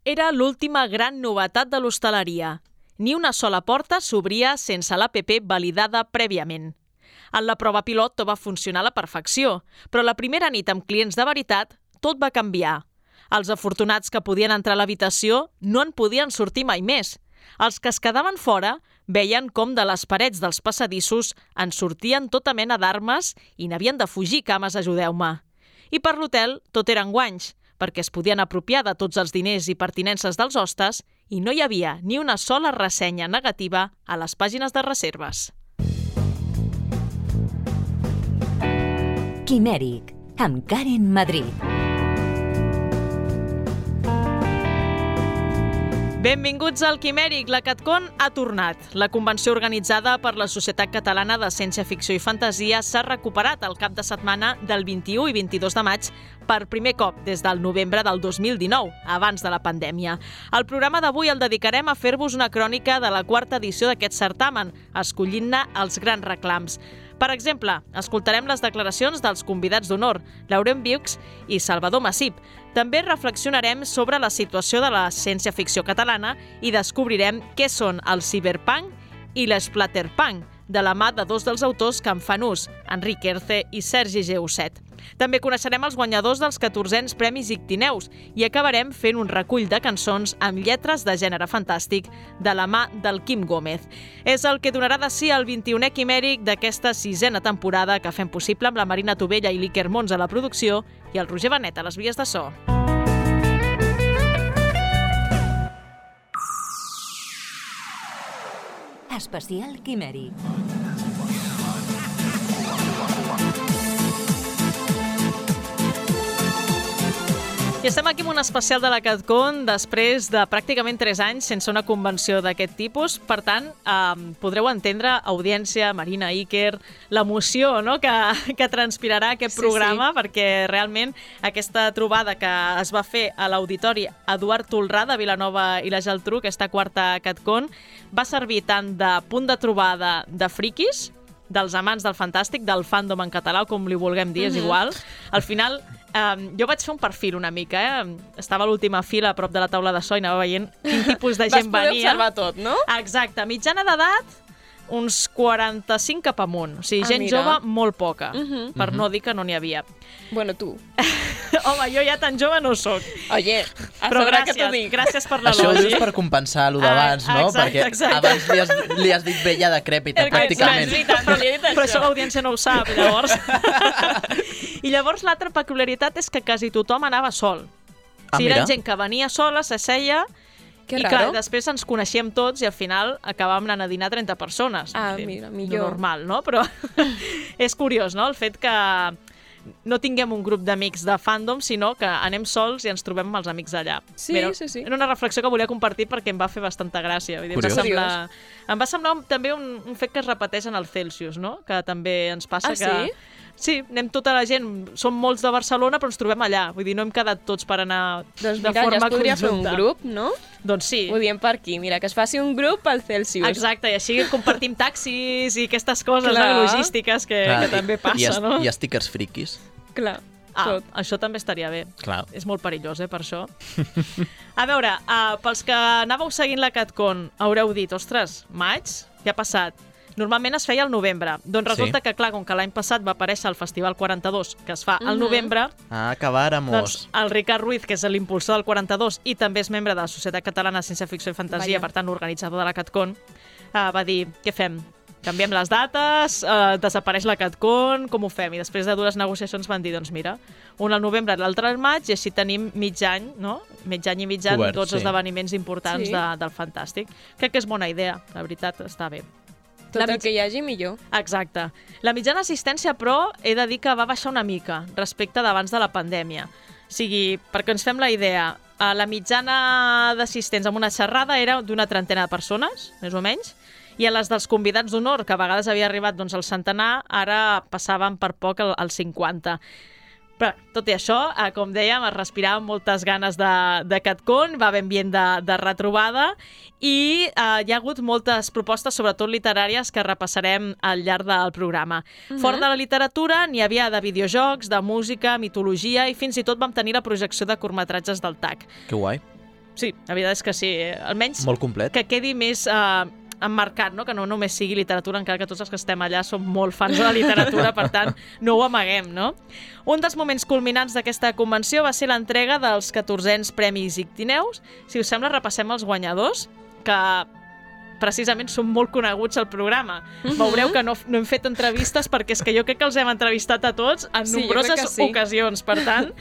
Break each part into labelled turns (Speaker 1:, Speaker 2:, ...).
Speaker 1: era l'última gran novetat de l'hostaleria. Ni una sola porta s'obria sense l'APP validada prèviament. En la prova pilot tot va funcionar a la perfecció, però la primera nit amb clients de veritat tot va canviar. Els afortunats que podien entrar a l'habitació no en podien sortir mai més. Els que es quedaven fora veien com de les parets dels passadissos en sortien tota mena d'armes i n'havien de fugir, cames, ajudeu-me. I per l'hotel tot eren guanys, perquè es podien apropiar de tots els diners i pertinences dels hostes i no hi havia ni una sola ressenya negativa a les pàgines de reserves.
Speaker 2: Quimèric, amb Karen Madrid.
Speaker 1: Benvinguts al Quimèric. La CatCon ha tornat. La convenció organitzada per la Societat Catalana de Ciència Ficció i Fantasia s'ha recuperat el cap de setmana del 21 i 22 de maig per primer cop des del novembre del 2019, abans de la pandèmia. El programa d'avui el dedicarem a fer-vos una crònica de la quarta edició d'aquest certamen, escollint-ne els grans reclams. Per exemple, escoltarem les declaracions dels convidats d'honor, Laurent Viux i Salvador Massip. També reflexionarem sobre la situació de la ciència-ficció catalana i descobrirem què són el ciberpunk i l'splatterpunk, de la mà de dos dels autors que en fan ús, Enric Erce i Sergi Geuset. També coneixerem els guanyadors dels 14ens Premis Ictineus i acabarem fent un recull de cançons amb lletres de gènere fantàstic de la mà del Quim Gómez. És el que donarà de si el 21è Quimèric d'aquesta 6a temporada que fem possible amb la Marina Tovella i l'Iker Mons a la producció i el Roger Benet a les vies de so.
Speaker 2: Especial Quimèric.
Speaker 1: I estem aquí amb un especial de la CatCon després de pràcticament 3 anys sense una convenció d'aquest tipus. Per tant, podreu entendre, audiència, Marina, Iker, l'emoció, no?, que transpirarà aquest programa, perquè realment aquesta trobada que es va fer a l'Auditori Eduard Tolrà de Vilanova i la Geltrú, aquesta quarta CatCon, va servir tant de punt de trobada de friquis, dels amants del fantàstic, del fandom en català, com li vulguem dir, és igual. Al final, jo vaig fer un perfil una mica, estava a l'última fila a prop de la taula de so i anava veient quin tipus de gent venia.
Speaker 3: Vas poder observar tot, no?
Speaker 1: Exacte, mitjana d'edat, uns 45 cap amunt. O sigui, gent jove, molt poca, per no dir que no n'hi havia.
Speaker 3: Bueno, tu.
Speaker 1: Home, jo ja tan jove no sóc.
Speaker 3: Oye,
Speaker 1: però gràcies per l'elogi.
Speaker 4: Això ho dius per compensar allò d'abans, no?
Speaker 1: Exacte,
Speaker 4: perquè abans li has dit vella decrèpita, pràcticament.
Speaker 1: Però això l'audiència no ho sap, llavors. I llavors l'altra peculiaritat és que quasi tothom anava sol. O sigui, eren gent que venia sola, s'asseia, i que després ens coneixíem tots i al final acabàvem anant a dinar 30 persones.
Speaker 3: Mira, millor.
Speaker 1: Normal, no? Però és curiós, no?, el fet que no tinguem un grup d'amics de fandom, sinó que anem sols i ens trobem amb els amics allà.
Speaker 3: Sí, sí.
Speaker 1: Era una reflexió que volia compartir perquè em va fer bastanta gràcia. Vull dir, em va semblar també un fet que es repeteix en el Celsius, no?, que també ens passa que...
Speaker 3: Sí?
Speaker 1: Sí, anem tota la gent, som molts de Barcelona, però ens trobem allà. Vull dir, no hem quedat tots per anar de forma conjunta.
Speaker 3: Ja es podria fer un grup, no?
Speaker 1: Doncs sí.
Speaker 3: Ho diem per aquí, mira, que es faci un grup al Celsius.
Speaker 1: Exacte, i així compartim taxis i aquestes coses logístiques que també passa, no?
Speaker 4: I stickers friquis.
Speaker 3: Clar,
Speaker 1: tot. Això també estaria bé.
Speaker 4: Clar.
Speaker 1: És molt perillós, per això. A veure, pels que anàveu seguint la CatCon, haureu dit, ostres, maig, què ha passat? Normalment es feia al novembre. Doncs resulta que, clar, com que l'any passat va aparèixer el Festival 42, que es fa al novembre...
Speaker 4: Acabáramos.
Speaker 1: Doncs el Ricard Ruiz, que és l'impulsor del 42 i també és membre de la Societat Catalana de Ciència Ficció i Fantasia, per tant, organitzador de la CatCon, va dir, què fem? Canviem les dates, desapareix la CatCon, com ho fem? I després de dures negociacions van dir, doncs mira, un al novembre i l'altre al maig, i així tenim mig any, no? Mig any i mig any, tots els esdeveniments importants del Fantàstic. Crec que és bona idea, la veritat, està bé.
Speaker 3: Tot el que hi hagi, millor.
Speaker 1: Exacte. La mitjana assistència, però, he de dir que va baixar una mica respecte d'abans de la pandèmia. O sigui, perquè ens fem la idea, la mitjana d'assistents amb una xerrada era d'una trentena de persones, més o menys, i a les dels convidats d'honor, que a vegades havia arribat al centenar, ara passaven per poc als 50. Però, tot i això, com dèiem, es respiraven moltes ganes de CatCon, va haver ambient de retrobada i hi ha hagut moltes propostes, sobretot literàries, que repassarem al llarg del programa. Fora de la literatura n'hi havia de videojocs, de música, mitologia i fins i tot vam tenir la projecció de curtmetratges del TAC.
Speaker 4: Que guai.
Speaker 1: Sí, la veritat és que sí. Almenys
Speaker 4: Molt complet.
Speaker 1: que quedi més emmarcat, no? Que no només sigui literatura, encara que tots els que estem allà som molt fans de la literatura, per tant, no ho amaguem, no? Un dels moments culminants d'aquesta convenció va ser l'entrega dels 14ens Premis Ictineus. Si us sembla, repassem els guanyadors, que precisament són molt coneguts al programa. Veureu que no hem fet entrevistes perquè és que jo crec que els hem entrevistat a tots en nombroses ocasions. Per tant,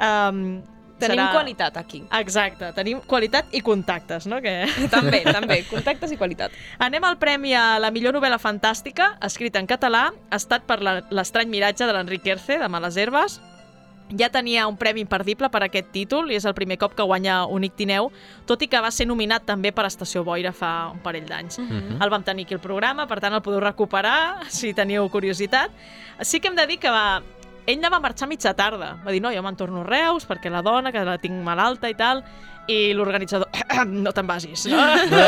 Speaker 3: tenim qualitat aquí.
Speaker 1: Exacte, tenim qualitat i contactes, no?
Speaker 3: També, contactes i qualitat.
Speaker 1: Anem al premi a la millor novel·la fantàstica, escrita en català, ha estat per L'estrany miratge de l'Enric Erce, de Males Herbes. Ja tenia un premi imperdible per aquest títol i és el primer cop que guanya un Ictineu, tot i que va ser nominat també per Estació Boira fa un parell d'anys. El vam tenir aquí al programa, per tant el podeu recuperar si teniu curiositat. Sí que hem de dir que ell va marxar mitja tarda. Va dir, no, jo me'n torno a Reus perquè la dona, que la tinc malalta i tal, i l'organitzador, no te'n vagis. No?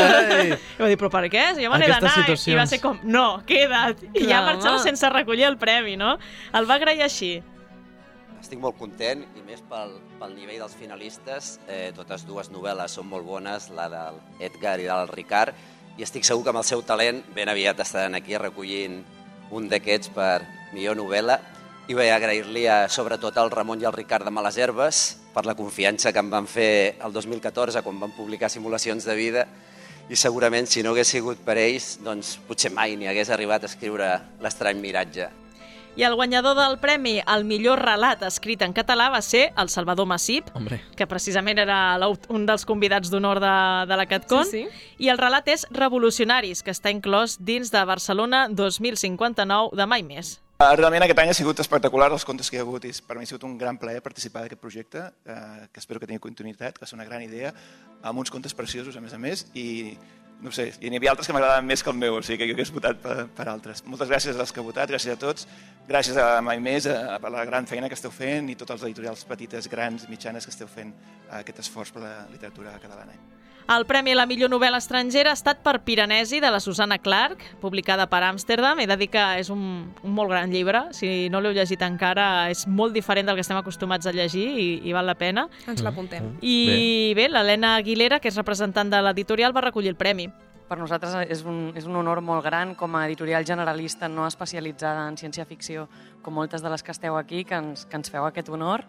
Speaker 1: I va dir, però per què? Jo me n'he d'anar. I va ser com, no, queda't. I ja marxava sense recollir el premi, no? El va agrair així.
Speaker 5: Estic molt content, i més pel nivell dels finalistes. Totes dues novel·les són molt bones, la de l'Edgar i del Ricard, i estic segur que amb el seu talent ben aviat estaran aquí recollint un d'aquests per millor novel·la. I vull agrair-li sobretot al Ramon i al Ricard de Males Herbes per la confiança que em van fer el 2014 quan van publicar Simulacions de vida, i segurament si no hagués sigut per ells, doncs potser mai ni hagués arribat a escriure L'estrany miratge.
Speaker 1: I el guanyador del premi al millor relat escrit en català va ser el Salvador Massip, que precisament era un dels convidats d'honor de la CatCon.
Speaker 3: Sí.
Speaker 1: I el relat és Revolucionaris, que està inclòs dins de Barcelona 2059 de Mai Més.
Speaker 6: Realment aquest any ha sigut espectacular els contes que hi ha hagut i per mi ha sigut un gran plaer participar d'aquest projecte, que espero que tingui continuïtat, que és una gran idea, amb uns contes preciosos a més, i no sé, i n'hi havia altres que m'agradaven més que el meu, o sigui que jo hagués votat per altres. Moltes gràcies als que heu votat, gràcies a tots, gràcies a Mai Més, per la gran feina que esteu fent i tots els editorials petites, grans, mitjanes que esteu fent aquest esforç per la literatura catalana.
Speaker 1: El premi a la millor novel·la estrangera ha estat per Piranesi, de la Susanna Clark, publicada per Amsterdam. He de dir que és un molt gran llibre. Si no l'heu llegit encara, és molt diferent del que estem acostumats a llegir i val la pena.
Speaker 3: Ens l'apuntem.
Speaker 1: I bé, l'Helena Aguilera, que és representant de l'editorial, va recollir el premi.
Speaker 7: Per nosaltres és un honor molt gran com a editorial generalista no especialitzada en ciència-ficció, com moltes de les que esteu aquí, que ens feu aquest honor.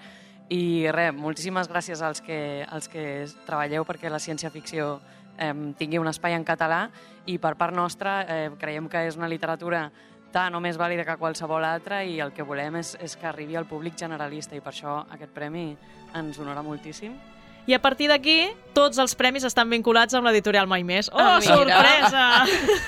Speaker 7: I res, moltíssimes gràcies als que treballeu perquè la ciència-ficció tingui un espai en català, i per part nostra creiem que és una literatura tan o més vàlida que qualsevol altra, i el que volem és que arribi al públic generalista, i per això aquest premi ens honora moltíssim.
Speaker 1: I a partir d'aquí, tots els premis estan vinculats amb l'editorial Mai Més. Oh, sorpresa!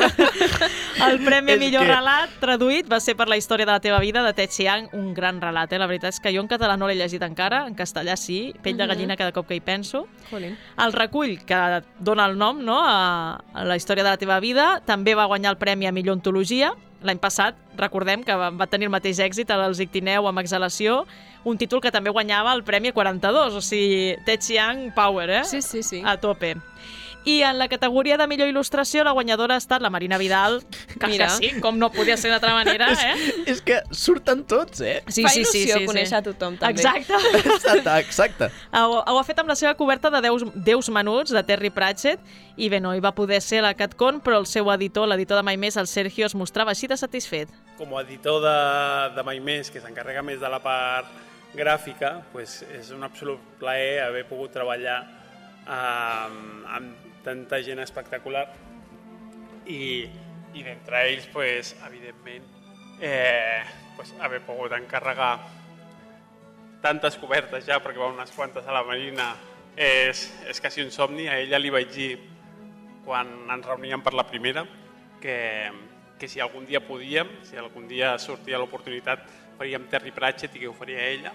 Speaker 1: El premi a millor relat traduït va ser per La història de la teva vida, de Ted Chiang, un gran relat. La veritat és que jo en català no l'he llegit encara, en castellà sí, pell de gallina cada cop que hi penso. El recull, que dona el nom a La història de la teva vida, també va guanyar el premi a millor antologia. L'any passat, recordem que va tenir el mateix èxit als Ictineu amb Exhalació, un títol que també guanyava el premi 42, o sigui, Ted Chiang Power,
Speaker 3: Sí.
Speaker 1: A tope. I en la categoria de millor il·lustració, la guanyadora ha estat la Marina Vidal, que sí, com no podia ser d'altra manera,
Speaker 4: És que surten tots,
Speaker 1: Sí,
Speaker 3: Fa il·lusió conèixer a tothom, també.
Speaker 1: Exacte. Ho ha fet amb la seva coberta de Déus menuts, de Terry Pratchett, i bé, no hi va poder ser la CatCon, però el seu editor, l'editor de Mai Més, el Sergio, es mostrava així de satisfet.
Speaker 8: Com a editor de Mai Més, que s'encarrega més de la part gràfica, pues és un absolut plaer haver pogut treballar amb tanta gent espectacular, i d'entre ells, pues, evidentment, haver pogut encarregar tantes cobertes ja, perquè va unes quantes a la Marina, és quasi un somni. A ella li vaig dir, quan ens reuníem per la primera, que si algun dia podíem, si algun dia sortia l'oportunitat, faríem Terry Pratchett i que ho faria ella,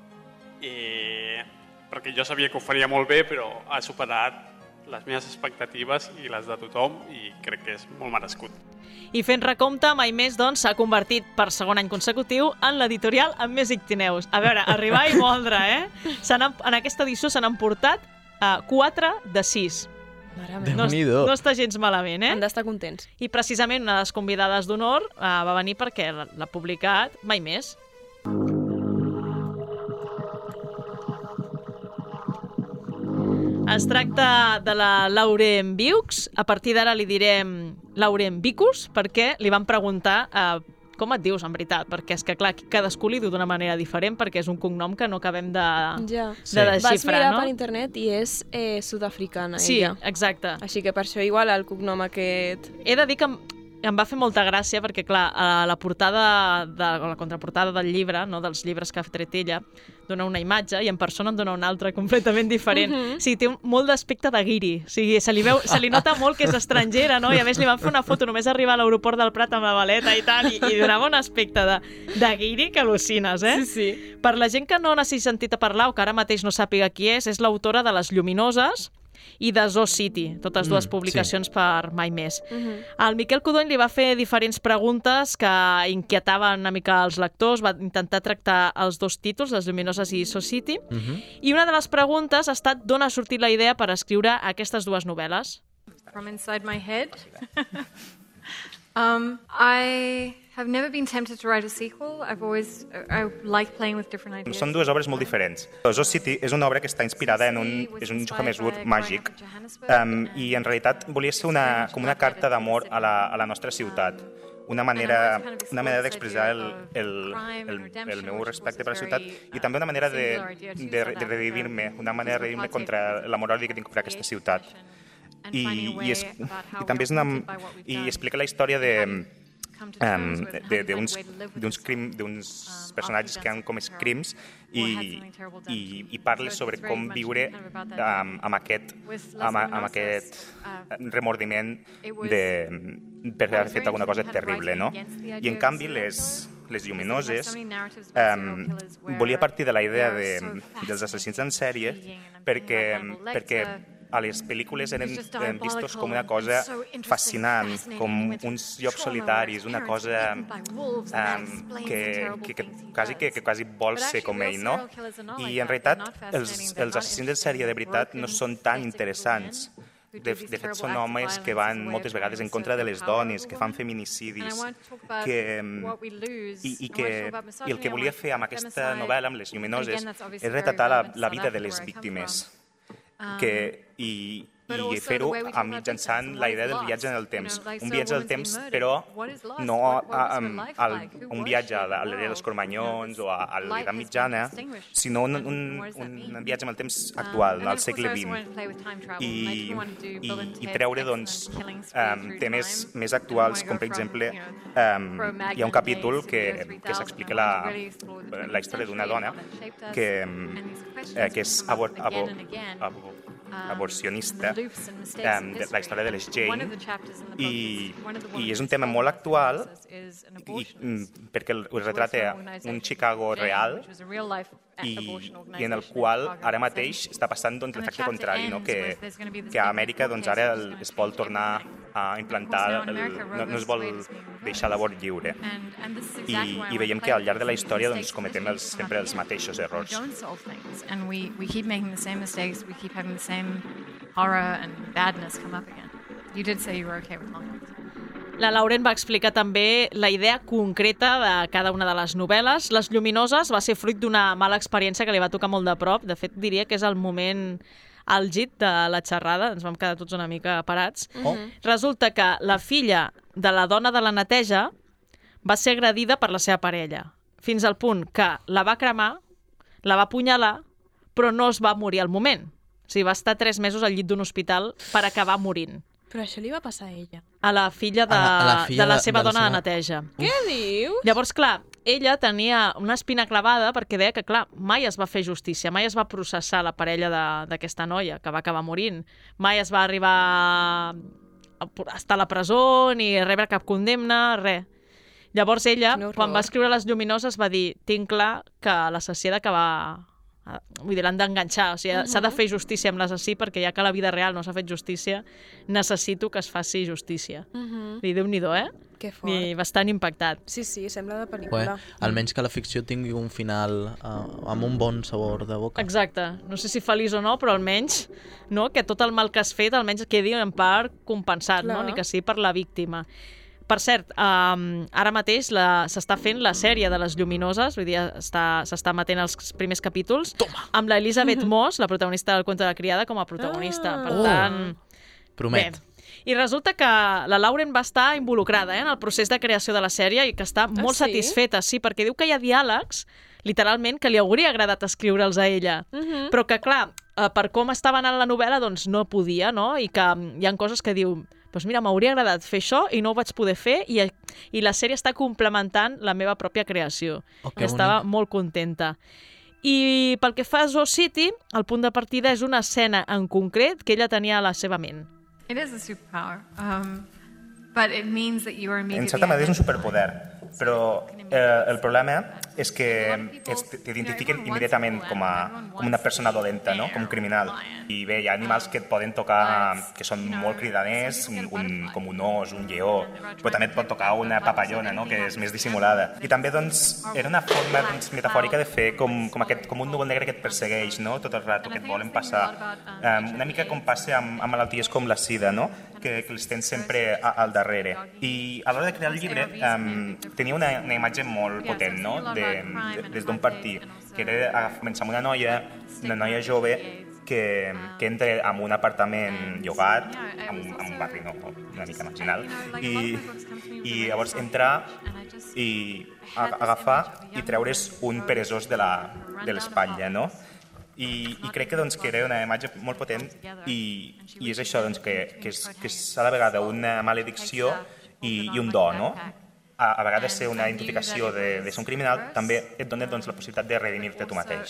Speaker 8: perquè jo sabia que ho faria molt bé, però ha superat les meves expectatives i les de tothom, i crec que és molt merescut.
Speaker 1: I fent recompte, Mai Més, doncs, s'ha convertit per segon any consecutiu en l'editorial amb més Ictineus. A veure, arribar i moldre, En aquesta edició se n'han portat 4 de 6. No està gens malament,
Speaker 3: Han d'estar contents.
Speaker 1: I precisament una de les convidades d'honor va venir perquè l'ha publicat Mai Més. Es tracta de la Lauren Viux. A partir d'ara li direm Lauren Vicus, perquè li van preguntar com et dius, en veritat? Perquè és que, clar, cadascú li diu d'una manera diferent perquè és un cognom que no acabem de desxifrar, no?
Speaker 3: Vas mirar per internet i és sud-africana, ella.
Speaker 1: Sí, exacte.
Speaker 3: Així que per això igual el cognom aquest...
Speaker 1: He de dir que em va fer molta gràcia perquè, clar, a la portada, la contraportada del llibre, no, dels llibres que ha tret ella, dona una imatge i en persona en dona una altra completament diferent. O sigui, té molt d'aspecte de guiri. O sigui, se li nota molt que és estrangera, no? I a més li van fer una foto només arribar a l'aeroport del Prat amb la baleta i tal, i donava un aspecte de guiri que al·lucines, eh?
Speaker 3: Sí.
Speaker 1: Per la gent que no n'hagi sentit a parlar o que ara mateix no sàpiga qui és l'autora de Les Lluminoses i de Zoo City, totes dues publicacions per Mai Més. El Miquel Codony li va fer diferents preguntes que inquietaven una mica els lectors, va intentar tractar els dos títols, Les Lluminoses i Zoo City, i una de les preguntes ha estat d'on ha sortit la idea per escriure aquestes dues novel·les.
Speaker 9: From inside my head. I have never been tempted to write a sequel. I like playing with different ideas.
Speaker 10: Són dues obres molt diferents. Zoo City és una obra que està inspirada en un Johannesburg màgic i en realitat volia ser com una carta d'amor a la nostra ciutat. Una manera d'expressar el meu respecte per la ciutat i també una manera de redimir-me, contra la moral que tinc per aquesta ciutat. I també explica la història d'uns personatges que han comès crims i parla sobre com viure amb aquest remordiment per haver fet alguna cosa terrible, no? I en canvi les Lluminoses volia partir de la idea dels assassins en sèrie perquè a les pel·lícules eren vistos com una cosa fascinant, com uns llocs solitaris, una cosa que quasi vol ser com ell, no? I en realitat els assassins en sèrie de veritat no són tan interessants. De fet, són homes que van moltes vegades en contra de les dones, que fan feminicidis, i el que volia fer amb aquesta novel·la, amb Les Lluminoses, és retratar la vida de les víctimes. I fer-ho mitjançant la idea del viatge en el temps. Un viatge al temps, però no un viatge a l'era dels Cormanyons o a l'edat mitjana, sinó un viatge en el temps actual, al segle XX. I treure temes més actuals, com per exemple, hi ha un capítol que s'explica la història d'una dona que és aborcionista, la història de les Jane, i és un tema molt actual perquè ho retrata un Chicago real i en el qual ara mateix està passant l'efecte contrari, que a Amèrica ara es vol tornar a implantar, no es vol deixar l'avort lliure. I veiem que al llarg de la història cometem sempre els mateixos errors.
Speaker 9: Horror and badness come up again. You did say you were okay with long ones.
Speaker 1: La Lauren va explicar també la idea concreta de cada una de les novel·les. Les Lluminoses va ser fruit d'una mala experiència que li va tocar molt de prop. De fet, diria que és el moment àlgid de la xerrada. Ens vam quedar tots una mica parats. Resulta que la filla de la dona de la neteja va ser agredida per la seva parella, fins al punt que la va cremar, la va apunyalar, però no es va morir al moment. O sigui, va estar 3 mesos al llit d'un hospital per acabar morint.
Speaker 3: Però això li va passar a ella?
Speaker 1: A la filla de la seva dona de neteja.
Speaker 3: Què dius?
Speaker 1: Llavors, clar, ella tenia una espina clavada perquè deia que, clar, mai es va fer justícia, mai es va processar la parella d'aquesta noia, que va acabar morint. Mai es va arribar a estar a la presó ni rebre cap condemna, res. Llavors ella, quan va escriure Les Lluminoses, va dir: tinc clar que l'assassí ha d'acabar... Vull dir, l'han d'enganxar, o sigui, s'ha de fer justícia amb l'assassí perquè ja que a la vida real no s'ha fet justícia, necessito que es faci justícia. I Déu-n'hi-do,
Speaker 3: Que fort.
Speaker 1: I bastant impactat.
Speaker 3: Sí, sembla de pel·lícula.
Speaker 4: Almenys que la ficció tingui un final amb un bon sabor de boca.
Speaker 1: Exacte. No sé si feliç o no, però almenys que tot el mal que has fet almenys quedi en part compensat, no? Ni que sigui per la víctima. Per cert, ara mateix s'està fent la sèrie de Les Lluminoses, vull dir, s'està emetent els primers capítols, amb l'Elisabeth Moss, la protagonista del Conte de la criada, com a protagonista. Per tant...
Speaker 4: Promet.
Speaker 1: I resulta que la Lauren va estar involucrada en el procés de creació de la sèrie i que està molt satisfeta, sí, perquè diu que hi ha diàlegs, literalment, que li hauria agradat escriure'ls a ella. Però que, clar, per com estava anant la novel·la, doncs no podia, no? I que hi ha coses que diu... Doncs mira, m'hauria agradat fer això i no ho vaig poder fer i la sèrie està complementant la meva pròpia creació. Estava molt contenta. I pel que fa a Zoo City, el punt de partida és una escena en concret que ella tenia a la seva ment.
Speaker 9: It is a superpower, but it means that you are immediately...
Speaker 10: En certa manera és un superpoder, però el problema és que t'identifiquen immediatament com una persona dolenta, no? Com un criminal. I bé, hi ha animals que et poden tocar, que són molt cridaners, com un os, un lleó, però també et pot tocar una papallona, no? Que és més dissimulada. I també doncs, era una forma metafòrica de fer com un núvol negre que et persegueix, no? Tot el rato, que et volen passar. Una mica com passa amb malalties com la sida, no? Que les tens sempre al darrere. I a l'hora de crear el llibre tenia una imatge molt potent, no? Des d'on partir, que era començar amb una noia jove que entra en un apartament llogat, en un barri una mica marginal, i llavors entrar i agafar i treure's un peresós de l'espatlla, no? I crec que era una imatge molt potent i és això, que és a la vegada una maledicció i un do, no? A vegades ser una identificació de ser un criminal també et dona la possibilitat de redimir-te tu mateix.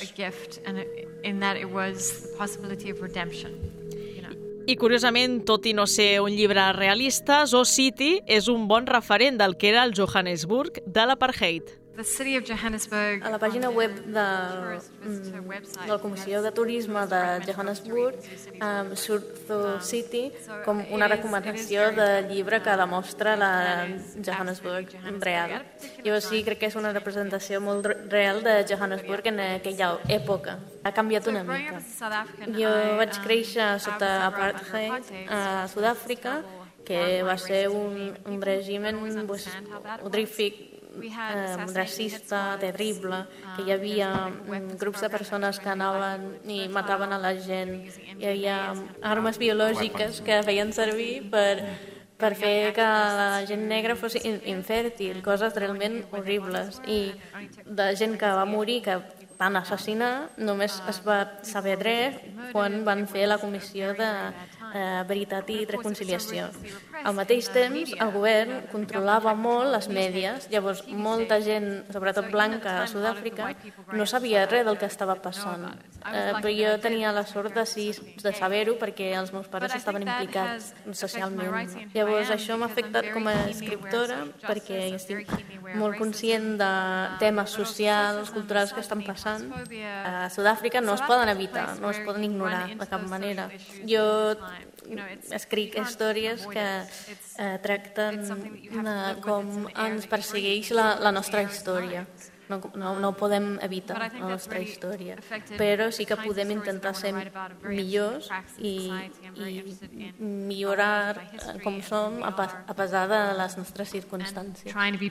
Speaker 1: I curiosament, tot i no ser un llibre realista, Zoo City és un bon referent del que era el Johannesburg de l'apartheid.
Speaker 3: A la pàgina web de la Comissió de Turisme de Johannesburg surt Zoo City com una recomanació de llibre que demostra la Johannesburg real. Llavors sí, crec que és una representació molt real de Johannesburg en aquella època. Ha canviat una mica. Jo vaig créixer sota apartheid a Sud-àfrica, que va ser un règim horrífic, racista, terrible, que hi havia grups de persones que anaven i mataven a la gent. Hi havia armes biològiques que feien servir per fer que la gent negra fos infèrtil, coses realment horribles. I de gent que va morir, que van assassinar, només es va saber res quan van fer la comissió de veritat i reconciliació. Al mateix temps, el govern controlava molt les mèdies, llavors molta gent, sobretot blanca a Sud-àfrica, no sabia res del que estava passant. Però jo tenia la sort de saber-ho perquè els meus pares estaven implicats socialment. Llavors això m'ha afectat com a escriptora perquè estic molt conscient de temes socials, culturals que estan passant. A Sud-àfrica no es poden evitar, no es poden ignorar de cap manera. Jo escric històries que tracten com ens persegueix la nostra història. No podem evitar la nostra història, però sí que podem intentar ser millors i millorar com som a pesar de les nostres circumstàncies.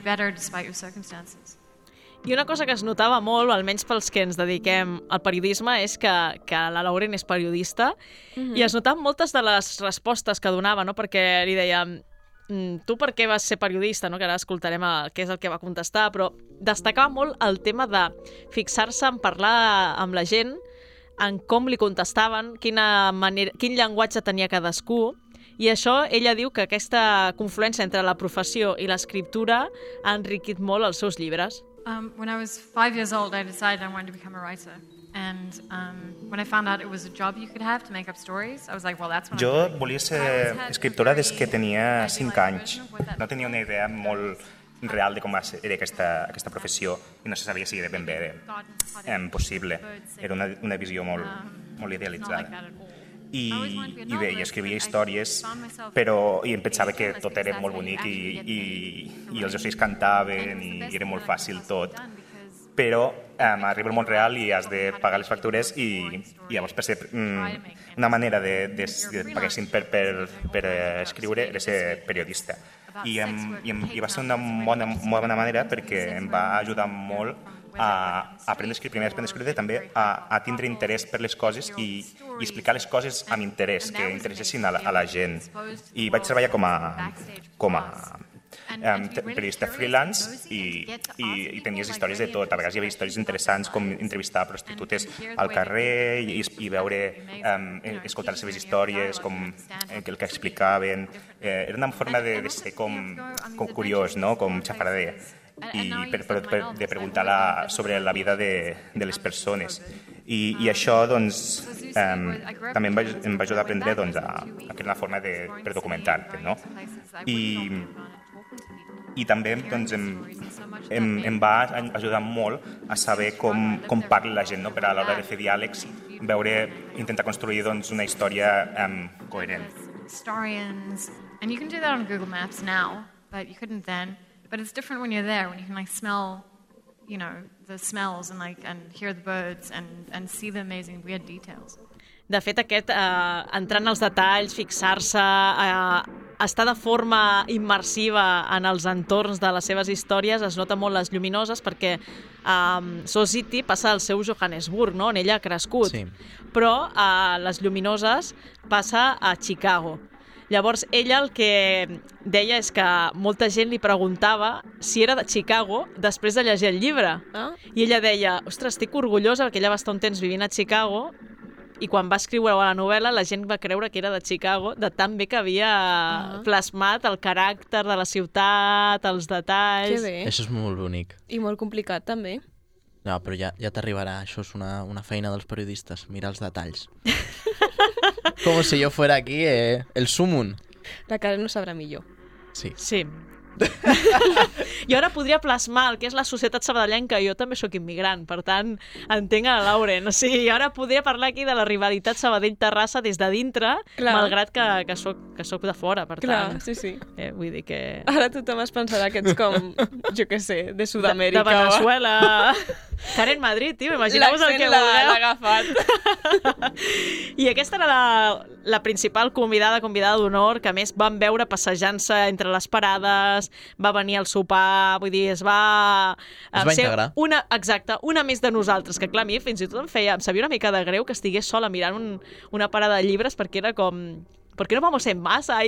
Speaker 1: I una cosa que es notava molt, almenys pels que ens dediquem al periodisme, és que la Lauren és periodista i es notaven moltes de les respostes que donava, no? Perquè li deia, tu per què vas ser periodista, no? Que ara escoltarem què és el que va contestar, però destacava molt el tema de fixar-se en parlar amb la gent, en com li contestaven, quin llenguatge tenia cadascú, i això ella diu que aquesta confluència entre la professió i l'escriptura ha enriquit molt els seus llibres.
Speaker 9: When I was 5 years old, I decided I wanted to become a writer. And when I found out it was a job you could have to make up stories, I was like, well, that's what
Speaker 10: Jo volia ser escriptora des que tenia 5 anys. No tenia una idea molt real de com era aquesta professió i no se sabia si era ben bé possible. Era una visió molt idealitzada. I bé, i escrivia històries, però em pensava que tot era molt bonic i els ocells cantaven i era molt fàcil tot. però arriba al món real i has de pagar les factures i llavors per ser una manera de paguessin per escriure era ser periodista. I va ser una molt bona manera perquè em va ajudar molt a aprendre a escriure, primer a aprendre a escriure, també a tindre interès per les coses i explicar les coses amb interès, que interessessin a la gent. I vaig treballar com a periodista freelance i tenies històries de tot. A vegades hi havia històries interessants com entrevistar prostitutes al carrer i veure, escoltar les seves històries, el que explicaven. Era una forma de ser com curiós, no? Com xafarder, i de preguntar sobre la vida de les persones. I això doncs, també em va ajudar a aprendre a crear una forma per documentar-te, no? I també doncs, em va ajudar molt a saber com parla la gent, no? Per a l'hora de fer diàlegs, intentar construir doncs, una història coherent.
Speaker 9: Historians, and you can do that on Google Maps now, but you couldn't then. But it's different when you're there, when you can smell, the smells and hear the birds and see the amazing weird details.
Speaker 1: De fet, entrar en els detalls, fixar-se, estar de forma immersiva en els entorns de les seves històries, es nota molt les lluminoses perquè Soul City passa al seu Johannesburg, no? On ella ha crescut. Sí. Però les lluminoses passa a Chicago. Llavors, ella el que deia és que molta gent li preguntava si era de Chicago després de llegir el llibre. I ella deia, ostres, estic orgullosa perquè ella va estar un temps vivint a Chicago i quan va escriure la novel·la la gent va creure que era de Chicago, de tan bé que havia plasmat el caràcter de la ciutat, els detalls...
Speaker 11: Que bé.
Speaker 4: Això és molt bonic.
Speaker 11: I molt complicat, també.
Speaker 4: No, però ja t'arribarà. Això és una feina dels periodistes, mirar els detalls. Com si jo fuera aquí el sumum.
Speaker 11: La Karen ho sabrà millor.
Speaker 1: Sí. Jo ara podria plasmar el que és la societat sabadellenca. Jo també sóc immigrant, per tant, entenc a la Lauren. O sigui, ara podria parlar aquí de la rivalitat Sabadell-Terrassa des de dintre, malgrat que soc de fora, per tant.
Speaker 11: Clar, sí.
Speaker 1: Vull dir que...
Speaker 11: Ara tothom es pensarà que ets com, jo què sé, de Sud-amèrica.
Speaker 1: De Venezuela. Karen Madrid, tio, imagineu-vos el que vulgueu.
Speaker 11: L'ha agafat.
Speaker 1: I aquesta era la principal convidada d'honor, que a més vam veure passejant-se entre les parades, va venir al sopar, vull dir, es va
Speaker 4: integrar.
Speaker 1: Una més de nosaltres, que clar, a mi fins i tot em sabia una mica de greu que estigués sola mirant una parada de llibres perquè era com... ¿Por qué no vamos en massa? I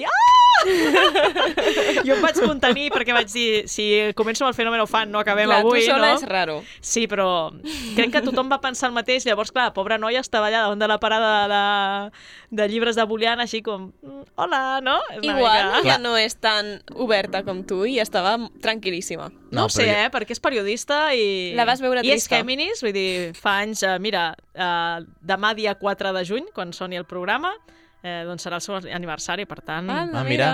Speaker 1: jo em vaig contenir perquè vaig dir, si començo amb el fenòmeno fan, no acabem avui, no?
Speaker 11: Tu sola és raro.
Speaker 1: Sí, però crec que tothom va pensar el mateix. Llavors, clar, la pobra noia estava allà davant de la parada de llibres de Boolean, així com, hola, no?
Speaker 11: Igual ja no és tan oberta com tu i estava tranquil·líssima.
Speaker 1: No ho sé, perquè és periodista i...
Speaker 11: La vas veure trista.
Speaker 1: I és fèminist, vull dir, fa anys, mira, demà dia 4 de juny, quan soni el programa, doncs serà el seu aniversari, per tant...
Speaker 4: mira.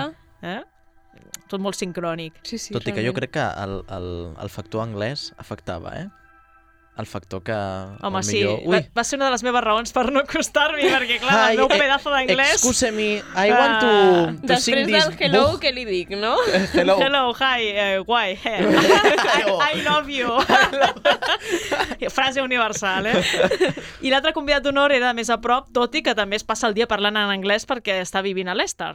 Speaker 1: Tot molt sincrònic.
Speaker 11: Sí,
Speaker 4: tot i que jo crec que el factor anglès afectava, el factor que...
Speaker 1: Home, sí, va ser una de les meves raons per no acostar-m'hi, perquè, clar, el meu pedazo d'anglès...
Speaker 4: Excuse-me, I want to sing this...
Speaker 11: Després del hello, què li dic, no?
Speaker 4: Hello.
Speaker 1: Hello, hi, why? I love you. Frase universal, I l'altre convidat d'honor era més a prop, tot i que també es passa el dia parlant en anglès perquè està vivint a Leicester.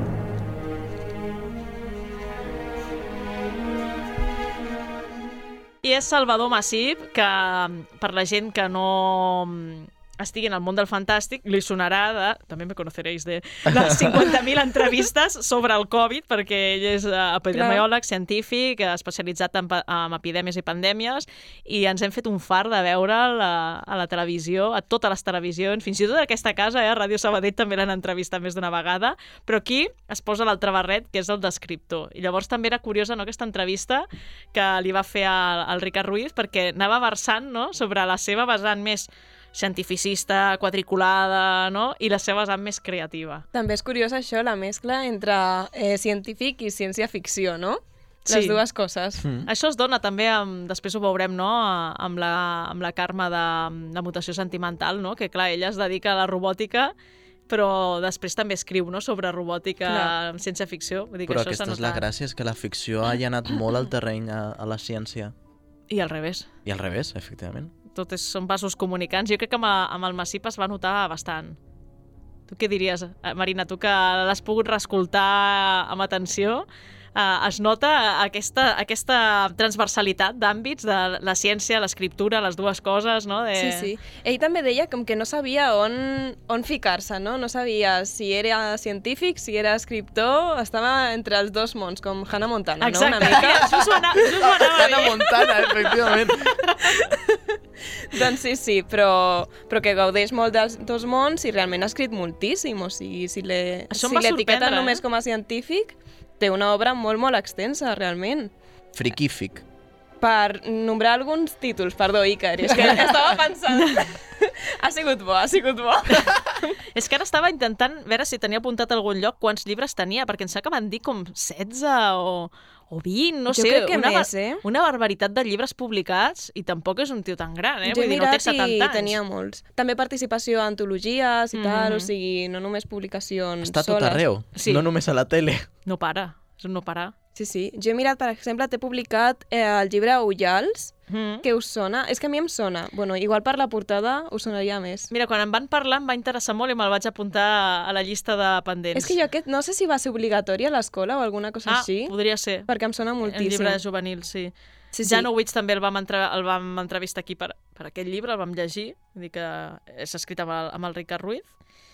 Speaker 1: I és Salvador Masip, que per la gent que no estigui en el món del fantàstic, li sonarà també me conoceréis de les 50.000 entrevistes sobre el Covid, perquè ell és epidemiòleg, científic, especialitzat en epidèmies i pandèmies, i ens hem fet un fart de veure'l a la televisió, a totes les televisions, fins i tot a aquesta casa, a Ràdio Sabadell també l'han entrevistat més d'una vegada, però aquí es posa l'altre barret, que és el d'escriptor. I llavors també era curiosa, no, aquesta entrevista que li va fer al Ricard Ruiz, perquè anava versant, no, sobre la seva vessant més cientificista, quadriculada, no? I la seva vessant més creativa.
Speaker 11: També és curiós això, la mescla entre científic i ciència-ficció, no? Les dues coses.
Speaker 1: Això es dona també, després ho veurem, no? amb la Carme de Mutació Sentimental, no? Que clar, ella es dedica a la robòtica, però després també escriu, no? Sobre robòtica en ciència-ficció. Vull dir que
Speaker 4: però
Speaker 1: això
Speaker 4: aquesta és la gràcia, és que la ficció hagi anat molt al terreny a la ciència.
Speaker 1: I al revés.
Speaker 4: I al revés, efectivament.
Speaker 1: Tot són vasos comunicants. Jo crec que amb el Massip es va notar bastant. Tu què diries, Marina? Tu que l'has pogut reescoltar amb atenció, es nota aquesta transversalitat d'àmbits de la ciència, l'escriptura, les dues coses, no?
Speaker 11: Sí. Ell també deia com que no sabia on ficar-se, no? No sabia si era científic, si era escriptor, estava entre els dos mons, com Hannah Montana, no?
Speaker 1: Exacte, just ho anava
Speaker 4: Hannah Montana, efectivament.
Speaker 11: Doncs sí, però que gaudeix molt dels dos mons i realment ha escrit moltíssim, o sigui, si l'etiqueten només com a científic, té una obra molt, molt extensa, realment.
Speaker 4: Friquífic.
Speaker 11: Per nombrar alguns títols, perdó, Iker, és que estava pensant... Ha sigut bo.
Speaker 1: És que ara estava intentant veure si tenia apuntat a algun lloc quants llibres tenia, perquè em sembla que m'han dit com 16 o 20, no sé.
Speaker 11: Jo crec que més,
Speaker 1: una barbaritat de llibres publicats i tampoc és un tio tan gran,
Speaker 11: Jo he mirat i tenia
Speaker 1: anys.
Speaker 11: molts. També participació a antologies i tal, o sigui, no només publicacions
Speaker 4: Està
Speaker 11: soles.
Speaker 4: tot arreu, no només a la tele.
Speaker 1: No para, és un no parar.
Speaker 11: Sí. Jo he mirat, per exemple, t'he publicat el llibre Ullals, que us sona? És que a mi em sona. Bueno, igual per la portada us sonaria més.
Speaker 1: Mira, quan em van parlar em va interessar molt i me'l vaig apuntar a la llista de pendents.
Speaker 11: És que jo aquest, no sé si va ser obligatori a l'escola o alguna cosa així.
Speaker 1: Podria ser.
Speaker 11: Perquè em sona moltíssim.
Speaker 1: El llibre juvenil, sí. Janowitz també el vam entrevistar aquí per aquest llibre, el vam llegir, vull dir que és escrit amb el Ricard Ruiz,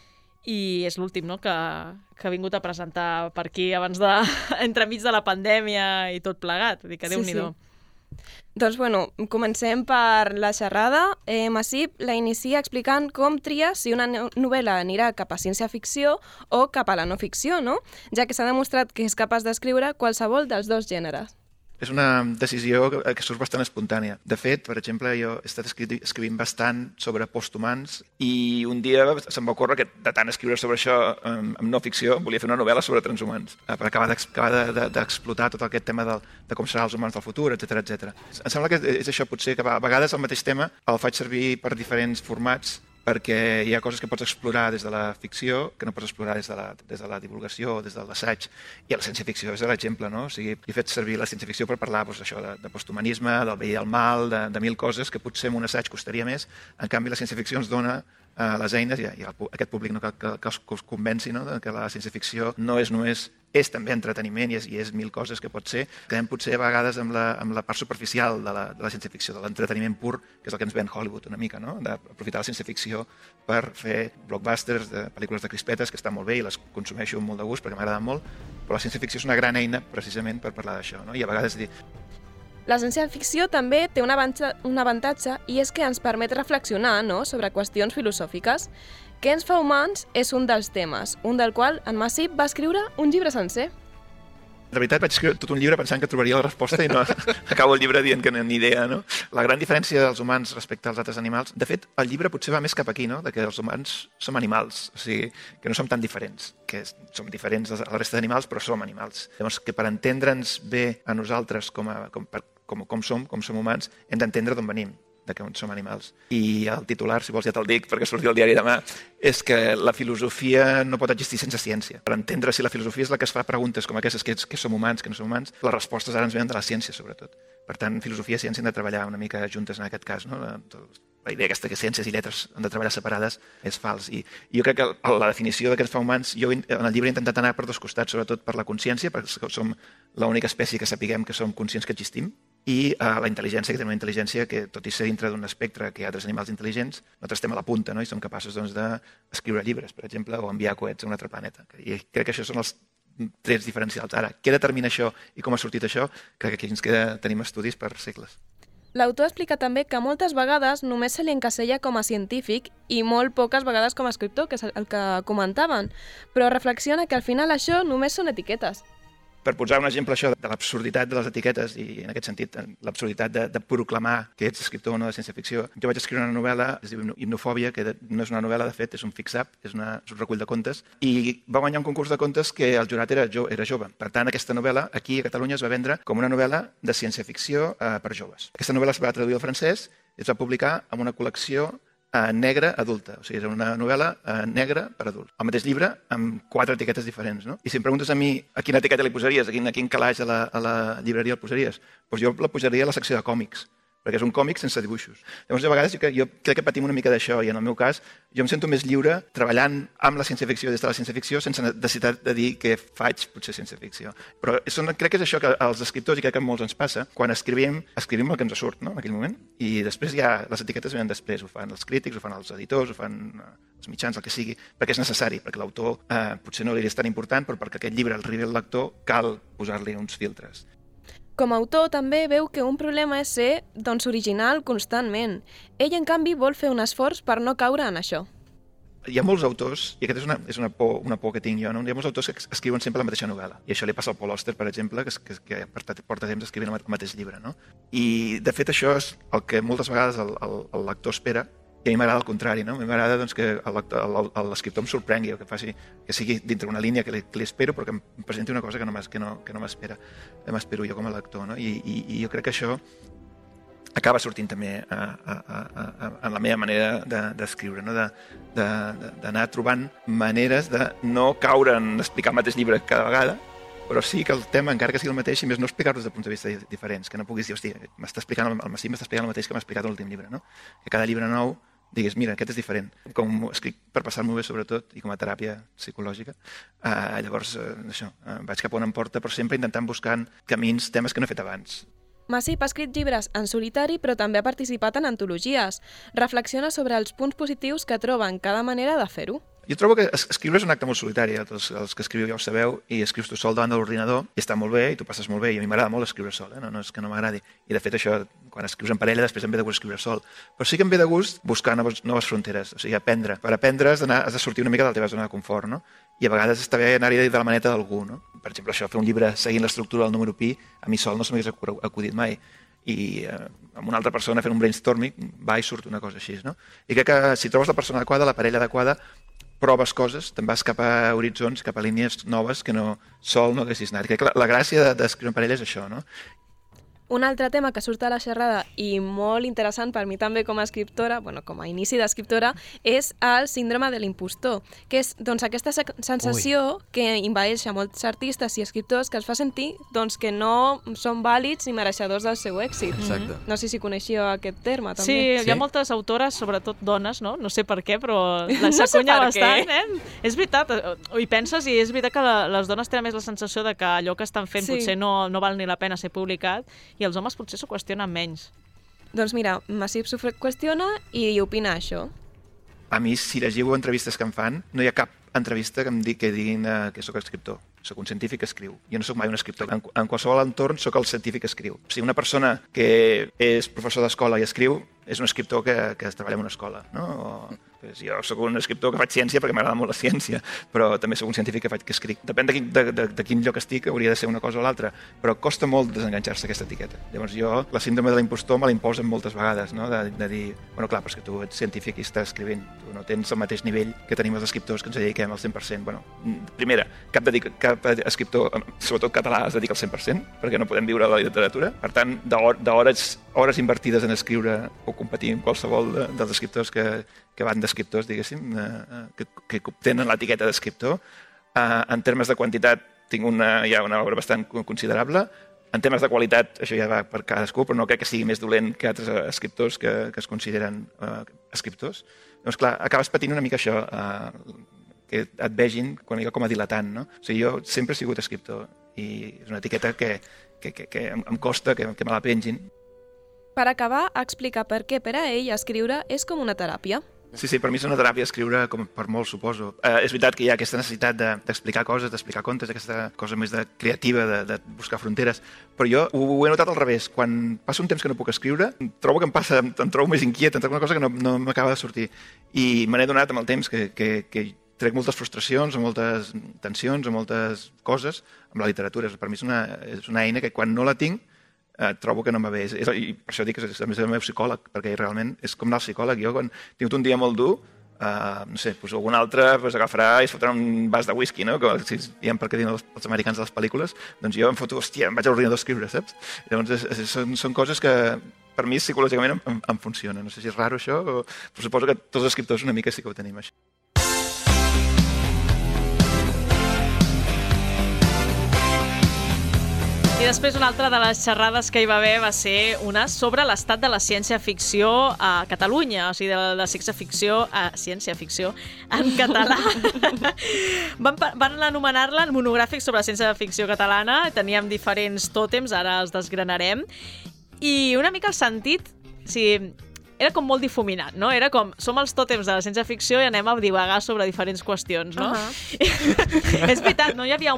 Speaker 1: i és l'últim, no?, que ha vingut a presentar per aquí abans entremig de la pandèmia i tot plegat, vull dir que Déu-n'hi-do.
Speaker 11: Doncs, bueno, comencem per la xerrada. Massip la inicia explicant com tria si una novel·la anirà cap a ciència-ficció o cap a la no-ficció, no? Ja que s'ha demostrat que és capaç d'escriure qualsevol dels dos gèneres.
Speaker 6: És una decisió que surt bastant espontània. De fet, per exemple, jo he estat escrivint bastant sobre posthumans i un dia se'm va ocórrer que de tant escriure sobre això amb no ficció volia fer una novel·la sobre transhumans per acabar d'explotar tot aquest tema de com seran els humans del futur, etc. Em sembla que és això, potser que a vegades el mateix tema el faig servir per diferents formats perquè hi ha coses que pots explorar des de la ficció que no pots explorar des de la divulgació o des de l'assaig. I la ciència-ficció és l'exemple, no? O sigui, he fet servir la ciència-ficció per parlar això de posthumanisme, del bé i el mal, de mil coses que potser en un assaig costaria més. En canvi, la ciència-ficció ens dona les eines i aquest públic no cal que us convenci, no?, que la ciència-ficció no és només és també entreteniment i és mil coses que pot ser. Quedem potser a vegades amb la part superficial de la ciència-ficció, de l'entreteniment pur, que és el que ens ven Hollywood una mica, no?, d'aprofitar la ciència-ficció per fer blockbusters de pel·lícules de crispetes, que estan molt bé i les consumeixo amb molt de gust perquè m'agraden molt, però la ciència-ficció és una gran eina precisament per parlar d'això, no? I a vegades dir...
Speaker 11: La ciència-ficció també té un avantatge i és que ens permet reflexionar, no?, sobre qüestions filosòfiques. Què ens fa humans és un dels temes, un del qual en Massip va escriure un llibre sencer.
Speaker 6: De veritat, vaig escriure tot un llibre pensant que trobaria la resposta i no acabo el llibre dient que ni idea, no? La gran diferència dels humans respecte als altres animals... De fet, el llibre potser va més cap aquí, no?, de que els humans som animals, o sigui, que no som tan diferents, que som diferents de la resta d'animals, però som animals. Llavors, que per entendre'ns bé a nosaltres com som humans, hem d'entendre d'on venim, de que som animals. I el titular, si vols ja te'l dic, perquè surti al diari demà, és que la filosofia no pot existir sense ciència. Per entendre si la filosofia és la que es fa preguntes com aquestes, que som humans, que no som humans, les respostes ara ens venen de la ciència, sobretot. Per tant, filosofia i ciència han de treballar una mica juntes en aquest cas, no? La idea aquesta que ciències i lletres han de treballar separades és fals. I jo crec que la definició que ens fa humans, jo en el llibre he intentat anar per dos costats, sobretot per la consciència, perquè som l'única espècie que sapiguem que som conscients que existim, i la intel·ligència, que tenim una intel·ligència que, tot i ser dintre d'un espectre que hi ha altres animals intel·ligents, nosaltres estem a la punta, no?, i som capaços d'escriure llibres, per exemple, o enviar coets a un altre planeta. I crec que això són els trets diferencials. Ara, què determina això i com ha sortit això? Crec que aquí ens tenim estudis per segles.
Speaker 11: L'autor explica també que moltes vegades només se li encasella com a científic i molt poques vegades com a escriptor, que és el que comentaven, però reflexiona que al final això només són etiquetes.
Speaker 6: Per posar un exemple això de l'absurditat de les etiquetes i en aquest sentit l'absurditat de proclamar que ets escriptor o no de ciència-ficció, jo vaig escriure una novel·la, es diu Hipnofòbia, que no és una novel·la, de fet, és un fix-up, és un recull de contes, i va guanyar un concurs de contes que el jurat era jove. Per tant, aquesta novel·la aquí a Catalunya es va vendre com una novel·la de ciència-ficció per joves. Aquesta novel·la es va traduir al francès i es va publicar en una col·lecció negra adulta, o sigui, era una novel·la negra per adults. El mateix llibre amb 4 etiquetes diferents, no? I si em preguntes a mi a quina etiqueta li posaries, a quin calaix a la llibreria el posaries, doncs jo la posaria a la secció de còmics, perquè és un còmic sense dibuixos. Llavors, a vegades jo crec que patim una mica d'això, i en el meu cas jo em sento més lliure treballant amb la ciència-ficció des de la ciència-ficció sense necessitat de dir que faig potser ciència-ficció. Però crec que és això que als escriptors, i crec que a molts ens passa, quan escrivim el que ens surt, no?, en aquell moment, i després ja les etiquetes venen després, ho fan els crítics, ho fan els editors, ho fan els mitjans, el que sigui, perquè és necessari, perquè l'autor potser no li és tan important, però perquè aquest llibre arribi al lector cal posar-li uns filtres.
Speaker 11: Com a autor també veu que un problema és ser, original constantment. Ell, en canvi, vol fer un esforç per no caure en això.
Speaker 6: Hi ha molts autors, i aquesta és una por que tinc jo, no? Hi ha molts autors que escriuen sempre la mateixa novel·la. I això li passa al Paul Auster, per exemple, que porta temps escrivint el mateix llibre, no? I, de fet, això és el que moltes vegades el lector espera, i a mi m'agrada el contrari, no? A mi m'agrada que l'escriptor em sorprengui, o que sigui dintre una línia que li espero, però que em presenti una cosa que no m'espero jo com a lector, no? I jo crec que això acaba sortint també en la meva manera d'escriure, no? D'anar trobant maneres de no caure en explicar el mateix llibre cada vegada, però sí que el tema, encara que sigui el mateix, i més no explicar-lo des de punts de vista diferents, que no puguis dir, hòstia, el Massip m'està explicant el mateix que m'ha explicat l'últim llibre, no? Que cada llibre nou diguis, mira, aquest és diferent. Com escric per passar-m'ho bé, sobretot, i com a teràpia psicològica, llavors, això, vaig cap on em porta, però sempre intentant buscar camins, temes que no he fet abans.
Speaker 11: Massip ha escrit llibres en solitari, però també ha participat en antologies. Reflexiona sobre els punts positius que troba en cada manera de fer-ho.
Speaker 6: Jo trobo que escriure és un acte molt solitari, els que escriu ja ho sabeu, i escrius tu sol davant de l'ordinador, i està molt bé, i tu passes molt bé, i a mi m'agrada molt escriure sol, no és que no m'agradi. I de fet això, quan escrius en parella, després em ve de gust escriure sol. Però sí que em ve de gust buscar noves fronteres, o sigui, aprendre. Per aprendre has de sortir una mica de la teva zona de confort, no? I a vegades està bé anar-hi de la maneta d'algú, no? Per exemple, això, fer un llibre seguint l'estructura del número pi, a mi sol no se m'hagués acudit mai. I amb una altra persona fent un brainstorming va i surt una cosa així, no? I crec que si trobes la persona adequada, la parella adequada, proves coses, te'n vas cap a horitzons, cap a línies noves que no sol no haguessis anat. Crec que la gràcia d'escriure en parella és això, no?
Speaker 11: Un altre tema que surt a la xerrada i molt interessant per mi també com a escriptora, com a inici d'escriptora, és el síndrome de l'impostor, que és aquesta sensació que envaeix a molts artistes i escriptors que els fa sentir que no són vàlids ni mereixedors del seu èxit.
Speaker 4: Exacte.
Speaker 11: No sé si coneixíeu aquest terme, també.
Speaker 1: Sí, hi ha moltes autores, sobretot dones, no? No sé per què, però s'acunya bastant, És veritat, hi penses i és veritat que les dones tenen més la sensació de que allò que estan fent potser no val ni la pena ser publicat, i els homes potser s'ho qüestionen menys.
Speaker 11: Doncs mira, Massip s'ho qüestiona i opina això.
Speaker 6: A mi, si llegiu entrevistes que em fan, no hi ha cap entrevista que diguin que sóc escriptor. Soc un científic que escriu. Jo no sóc mai un escriptor. En qualsevol entorn sóc el científic que escriu. O sigui, una persona que és professor d'escola i escriu és un escriptor que treballa en una escola, no? Jo sóc un escriptor que faig ciència perquè m'agrada molt la ciència, però també sóc un científic que escric. Depèn de quin lloc estic, hauria de ser una cosa o l'altra, però costa molt desenganxar-se aquesta etiqueta. Llavors jo, la síndrome de l'impostor me l'imposen moltes vegades, no? De dir, bueno, clar, però és que tu ets científic i estàs escrivint, tu no tens el mateix nivell que tenim els escriptors que ens dediquem al 100%. Bueno, primera, cap escriptor, sobretot català, es dedica al 100%, perquè no podem viure de la literatura. Per tant, hores invertides en escriure o competir amb qualsevol dels escriptors que van d'escriptors, diguéssim, que tenen l'etiqueta d'escriptor. En termes de quantitat, tinc ja una obra bastant considerable. En termes de qualitat, això ja va per cadascú, però no crec que sigui més dolent que altres escriptors que es consideren escriptors. Doncs clar, acabes patint una mica això, que et vegin com a dilatant, no? O sigui, jo sempre he sigut escriptor i és una etiqueta que em costa que me la pengin.
Speaker 11: Per acabar, explica per què per a ell escriure és com una teràpia.
Speaker 6: Sí, per mi és una teràpia escriure, com per molt, suposo. És veritat que hi ha aquesta necessitat d'explicar coses, d'explicar contes, aquesta cosa més creativa, de buscar fronteres, però jo ho he notat al revés. Quan passa un temps que no puc escriure, trobo que em trobo més inquiet, em trobo una cosa que no m'acaba de sortir. I me n'he donat amb el temps que trec moltes frustracions, o moltes tensions, o moltes coses amb la literatura. Per mi és una eina que quan no la tinc, trobo que no me ve. I per això dic que és el meu psicòleg, perquè realment és com anar al psicòleg. Jo, quan tinc un dia molt dur, no sé, algun altre agafarà i es fotrà un vas de whisky, no? Si diem per què diuen els americans de les pel·lícules, doncs jo em foto, hòstia, em vaig a l'ordinador a escriure, saps? Llavors són coses que per mi psicològicament em funcionen. No sé si és raro això, però suposo que tots els escriptors una mica sí que ho tenim, això.
Speaker 1: I després una altra de les xerrades que hi va haver va ser una sobre l'estat de la ciència-ficció a Catalunya, o sigui, de la ciència-ficció en català. Van anomenar-la el monogràfic sobre la ciència-ficció catalana, teníem diferents tòtems, ara els desgranarem, i una mica el sentit, o sigui, era com molt difuminat, no? Era com, som els tòtems de la ciència-ficció i anem a divagar sobre diferents qüestions, no? És veritat, no hi havia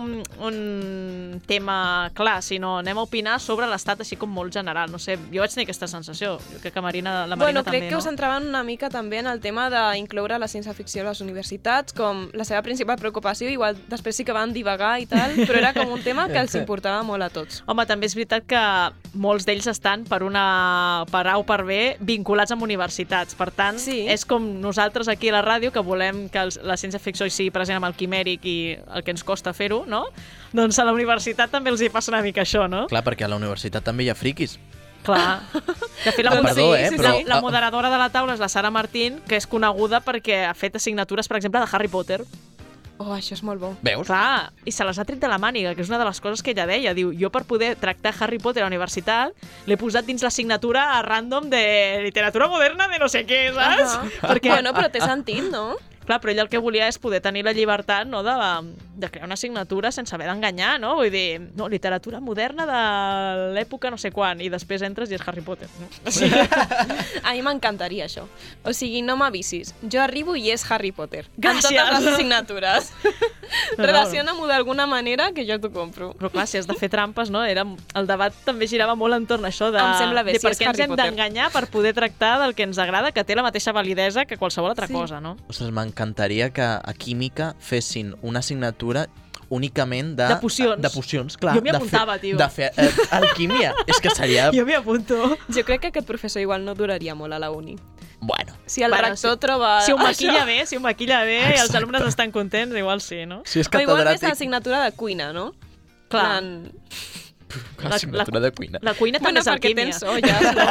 Speaker 1: un tema clar, sinó anem a opinar sobre l'estat així com molt general. No sé, jo vaig tenir aquesta sensació. Jo crec que la Marina també,
Speaker 11: crec que us centraven una mica també en el tema d'incloure la ciència-ficció a les universitats, com la seva principal preocupació, igual després sí que van divagar i tal, però era com un tema que els importava molt a tots.
Speaker 1: Home, també és veritat que molts d'ells estan per A o per B vinculats amb universitats. Per tant, és com nosaltres aquí a la ràdio que volem que la ciència-ficció hi sigui present amb el quimèric i el que ens costa fer-ho, no? Doncs a la universitat també els hi passa una mica això, no?
Speaker 4: Clar, perquè a la universitat també hi ha friquis.
Speaker 1: Clar. De fet, la moderadora de la taula és la Sara Martín, que és coneguda perquè ha fet assignatures, per exemple, de Harry Potter.
Speaker 11: Oh, això és molt bo.
Speaker 4: Veus?
Speaker 1: Clar, i se les ha tret de la màniga, que és una de les coses que ella deia. Diu, jo per poder tractar Harry Potter a la universitat l'he posat dins l'assignatura a random de literatura moderna de no sé què, saps?
Speaker 11: Perquè... Bueno, però té sentit, no?
Speaker 1: Clar, però ell el que volia és poder tenir la llibertat, no, de crear una assignatura sense haver d'enganyar, no? Vull dir, no, literatura moderna de l'època no sé quan, i després entres i és Harry Potter, no?
Speaker 11: Sí. A mi m'encantaria això. O sigui, no m'avisis. Jo arribo i és Harry Potter.
Speaker 1: Gràcies.
Speaker 11: En totes les assignatures. Relaciona-m'ho d'alguna manera que jo t'ho compro.
Speaker 1: Però clar, si has de fer trampes, no? El debat també girava molt entorn a això de per què ens hem d'enganyar per poder tractar del que ens agrada, que té la mateixa validesa que qualsevol altra cosa, no?
Speaker 4: Ostres, m'encantaria que a Química fessin una assignatura únicament de
Speaker 1: pocions.
Speaker 4: De pocions, clar.
Speaker 1: Jo m'hi apuntava, tio.
Speaker 4: De fer alquímia. És que seria...
Speaker 1: Jo m'hi apunto.
Speaker 11: Jo crec que aquest professor igual no duraria molt a la uni.
Speaker 4: Bueno.
Speaker 11: Si el rector troba...
Speaker 1: Si ho maquilla bé, i els alumnes estan contents, igual sí, no?
Speaker 4: Si és
Speaker 11: catedràtic... O igual és l'assignatura de cuina, no?
Speaker 1: Clar.
Speaker 4: L'assignatura de cuina.
Speaker 1: La cuina també és alquímia.
Speaker 11: Bueno, perquè tens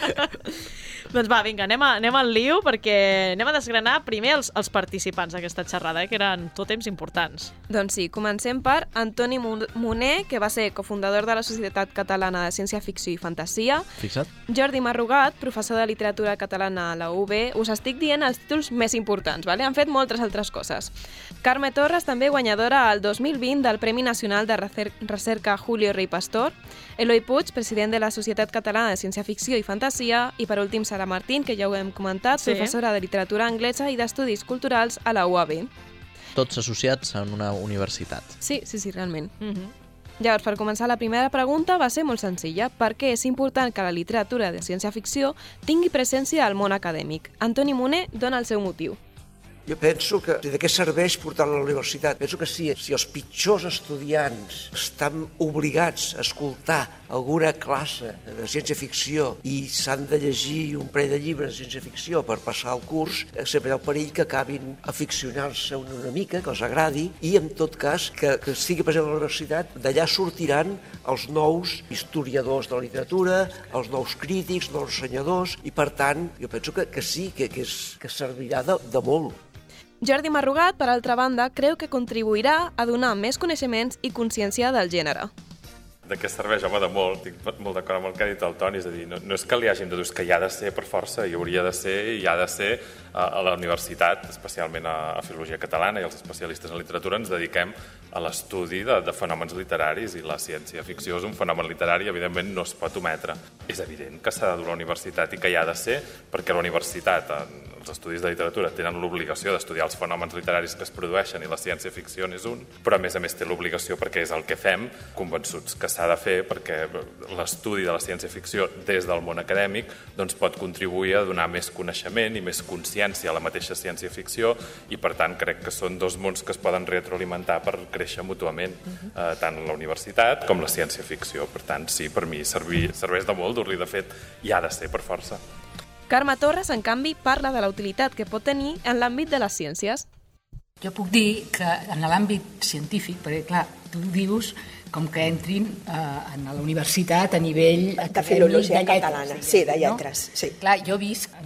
Speaker 1: ja. Doncs va, vinga, anem al lío perquè anem a desgranar primer els participants d'aquesta xerrada, que eren tòtems importants.
Speaker 11: Doncs sí, comencem per Antoni Moner, que va ser cofundador de la Societat Catalana de Ciència-Ficció i Fantasia.
Speaker 4: Fixa't.
Speaker 11: Jordi Marrugat, professor de literatura catalana a la UB. Us estic dient els títols més importants, vale? Han fet moltes altres coses. Carme Torres, també guanyadora al 2020 del Premi Nacional de Recerca Julio Rey Pastor. Eloi Puig, president de la Societat Catalana de Ciència-Ficció i Fantasia. I per últim, Sara Martín, que ja ho hem comentat, professora de literatura anglesa i d'estudis culturals a la UAB.
Speaker 4: Tots associats en una universitat.
Speaker 11: Sí, realment. Llavors, per començar, la primera pregunta va ser molt senzilla. Per què és important que la literatura de ciència-ficció tingui presència al món acadèmic? Antoni Moner dona el seu motiu.
Speaker 12: Jo penso que de què serveix portar-la a la universitat? Penso que si els pitjors estudiants estan obligats a escoltar alguna classe de ciència-ficció i s'han de llegir un parell de llibres de ciència-ficció per passar el curs, sempre hi ha el perill que acabin aficionant-se una mica, que els agradi, i en tot cas que estigui present a la universitat, d'allà sortiran els nous historiadors de la literatura, els nous crítics, els nous ensenyadors, i per tant, jo penso que sí, que servirà de molt.
Speaker 11: Jordi Marrugat, per altra banda, creu que contribuirà a donar més coneixements i consciència del gènere.
Speaker 13: De què serveix? Home, de molt. Estic molt d'acord amb el que ha dit el Toni. És a dir, no és que li hàgim de dir que hi ha de ser per força, hi hauria de ser i hi ha de ser a la universitat, especialment a Filologia Catalana i els especialistes en literatura, ens dediquem a l'estudi de fenòmens literaris i la ciència-ficció és un fenomen literari i, evidentment, no es pot ometre. És evident que s'ha de dur a la universitat i que hi ha de ser perquè la universitat, els estudis de literatura, tenen l'obligació d'estudiar els fenòmens literaris que es produeixen i la ciència-ficció n'és un, però a més té l'obligació perquè és el que fem, convençuts que s'ha de fer perquè l'estudi de la ciència-ficció des del món acadèmic doncs pot contribuir a donar més coneixement i més consciència a la mateixa ciència-ficció i per tant crec que són dos mons que es poden retroalimentar per créixer mútuament, tant la universitat com la ciència-ficció. Per tant, sí, per mi serveix de molt dur-li, de fet, hi ha de ser per força.
Speaker 11: Carme Torres, en canvi, parla de la utilitat que pot tenir en l'àmbit de les ciències.
Speaker 14: Jo puc dir que en l'àmbit científic, perquè clar, tu dius com que entrin a la universitat a nivell
Speaker 15: de filologia catalana, sí, de lletres. Sí.
Speaker 14: Clar, jo visc en